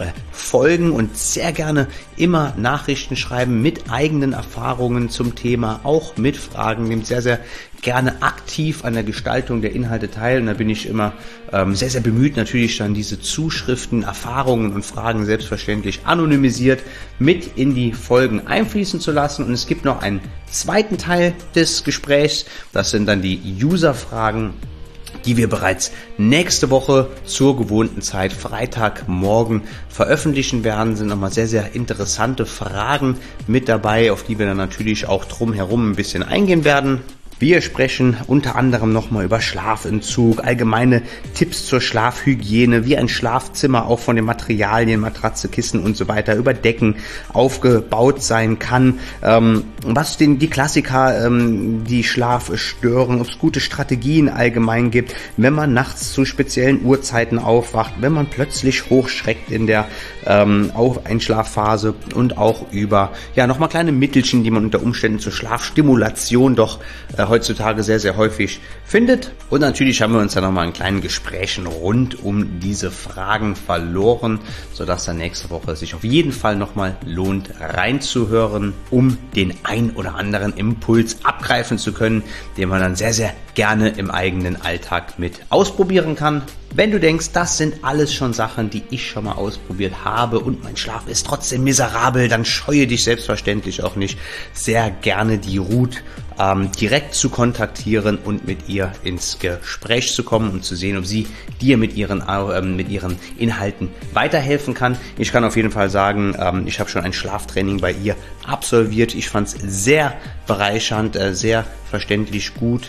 folgen und sehr gerne immer Nachrichten schreiben mit eigenen Erfahrungen zum Thema, auch mit Fragen. Nehmt sehr, sehr gerne aktiv an der Gestaltung der Inhalte teil und da bin ich immer sehr, sehr bemüht, natürlich dann diese Zuschriften, Erfahrungen und Fragen selbstverständlich anonymisiert mit in die Folgen einfließen zu lassen. Und es gibt noch einen zweiten Teil des Gesprächs, das sind dann die User-Fragen, die wir bereits nächste Woche zur gewohnten Zeit, Freitagmorgen, veröffentlichen werden. Sind nochmal sehr, sehr interessante Fragen mit dabei, auf die wir dann natürlich auch drumherum ein bisschen eingehen werden. Wir sprechen unter anderem nochmal über Schlafentzug, allgemeine Tipps zur Schlafhygiene, wie ein Schlafzimmer auch von den Materialien, Matratze, Kissen und so weiter, über Decken aufgebaut sein kann, was die Klassiker, die Schlaf stören, ob es gute Strategien allgemein gibt, wenn man nachts zu speziellen Uhrzeiten aufwacht, wenn man plötzlich hochschreckt in der Einschlafphase und auch über nochmal kleine Mittelchen, die man unter Umständen zur Schlafstimulation doch heutzutage sehr, sehr häufig findet. Und natürlich haben wir uns dann nochmal in kleinen Gesprächen rund um diese Fragen verloren, sodass dann nächste Woche sich auf jeden Fall nochmal lohnt, reinzuhören, um den ein oder anderen Impuls abgreifen zu können, den man dann sehr, sehr gerne im eigenen Alltag mit ausprobieren kann. Wenn du denkst, das sind alles schon Sachen, die ich schon mal ausprobiert habe und mein Schlaf ist trotzdem miserabel, dann scheue dich selbstverständlich auch nicht, sehr gerne die Ruth direkt zu kontaktieren und mit ihr ins Gespräch zu kommen und zu sehen, ob sie dir mit ihren Inhalten weiterhelfen kann. Ich kann auf jeden Fall sagen, ich habe schon ein Schlaftraining bei ihr absolviert. Ich fand es sehr bereichernd, sehr verständlich gut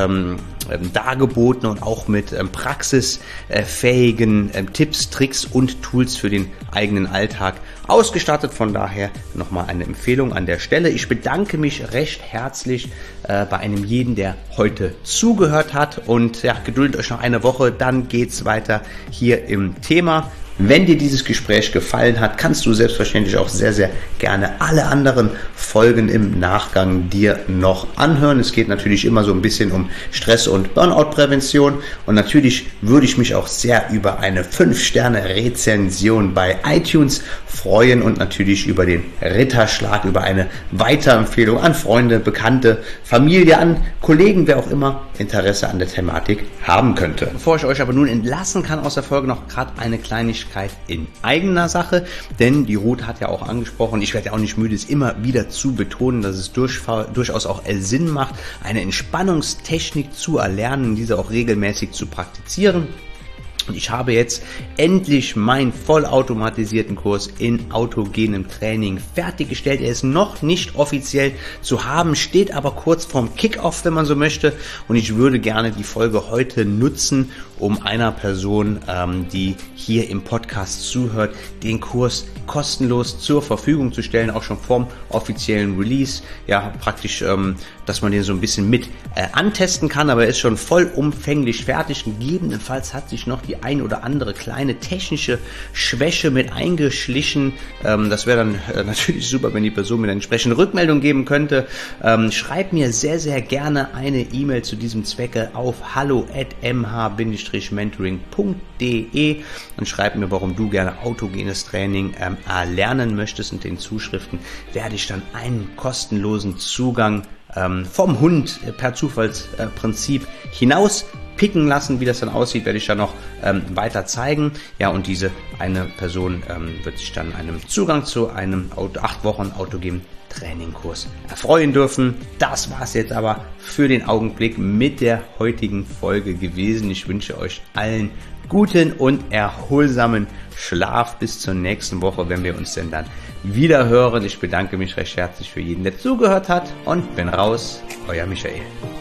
dargeboten und auch mit praxisfähigen Tipps, Tricks und Tools für den eigenen Alltag ausgestattet. Von daher nochmal eine Empfehlung an der Stelle. Ich bedanke mich recht herzlich bei einem jeden, der heute zugehört hat, und ja, geduldet euch noch eine Woche, dann geht's weiter hier im Thema. Wenn dir dieses Gespräch gefallen hat, kannst du selbstverständlich auch sehr, sehr gerne alle anderen Folgen im Nachgang dir noch anhören. Es geht natürlich immer so ein bisschen um Stress- und Burnout-Prävention, und natürlich würde ich mich auch sehr über eine 5-Sterne-Rezension bei iTunes freuen und natürlich über den Ritterschlag, über eine Weiterempfehlung an Freunde, Bekannte, Familie, an Kollegen, wer auch immer Interesse an der Thematik haben könnte. Bevor ich euch aber nun entlassen kann aus der Folge, noch gerade eine Kleinigkeit in eigener Sache, denn die Ruth hat ja auch angesprochen, ich werde ja auch nicht müde, es immer wieder zu betonen, dass es durchaus auch Sinn macht, eine Entspannungstechnik zu erlernen, diese auch regelmäßig zu praktizieren. Und ich habe jetzt endlich meinen vollautomatisierten Kurs in autogenem Training fertiggestellt. Er ist noch nicht offiziell zu haben, steht aber kurz vorm Kickoff, wenn man so möchte. Und ich würde gerne die Folge heute nutzen, um einer Person, die hier im Podcast zuhört, den Kurs kostenlos zur Verfügung zu stellen, auch schon vorm offiziellen Release. Ja, praktisch, dass man den so ein bisschen mit antesten kann, aber er ist schon vollumfänglich fertig. Gegebenenfalls hat sich noch die ein oder andere kleine technische Schwäche mit eingeschlichen. Das wäre dann natürlich super, wenn die Person mir eine entsprechende Rückmeldung geben könnte. Schreib mir sehr, sehr gerne eine E-Mail zu diesem Zwecke auf hallo@mh-mentoring.de und schreib mir, warum du gerne autogenes Training erlernen möchtest, und den Zuschriften werde ich dann einen kostenlosen Zugang vom Hund per Zufallsprinzip hinaus picken lassen. Wie das dann aussieht, werde ich dann noch weiter zeigen. Ja, und diese eine Person wird sich dann einem Zugang zu einem 8 Wochen autogenem Trainingkurs erfreuen dürfen. Das war es jetzt aber für den Augenblick mit der heutigen Folge gewesen. Ich wünsche euch allen guten und erholsamen Schlaf bis zur nächsten Woche, wenn wir uns denn dann wieder hören. Ich bedanke mich recht herzlich für jeden, der zugehört hat, und bin raus. Euer Michael.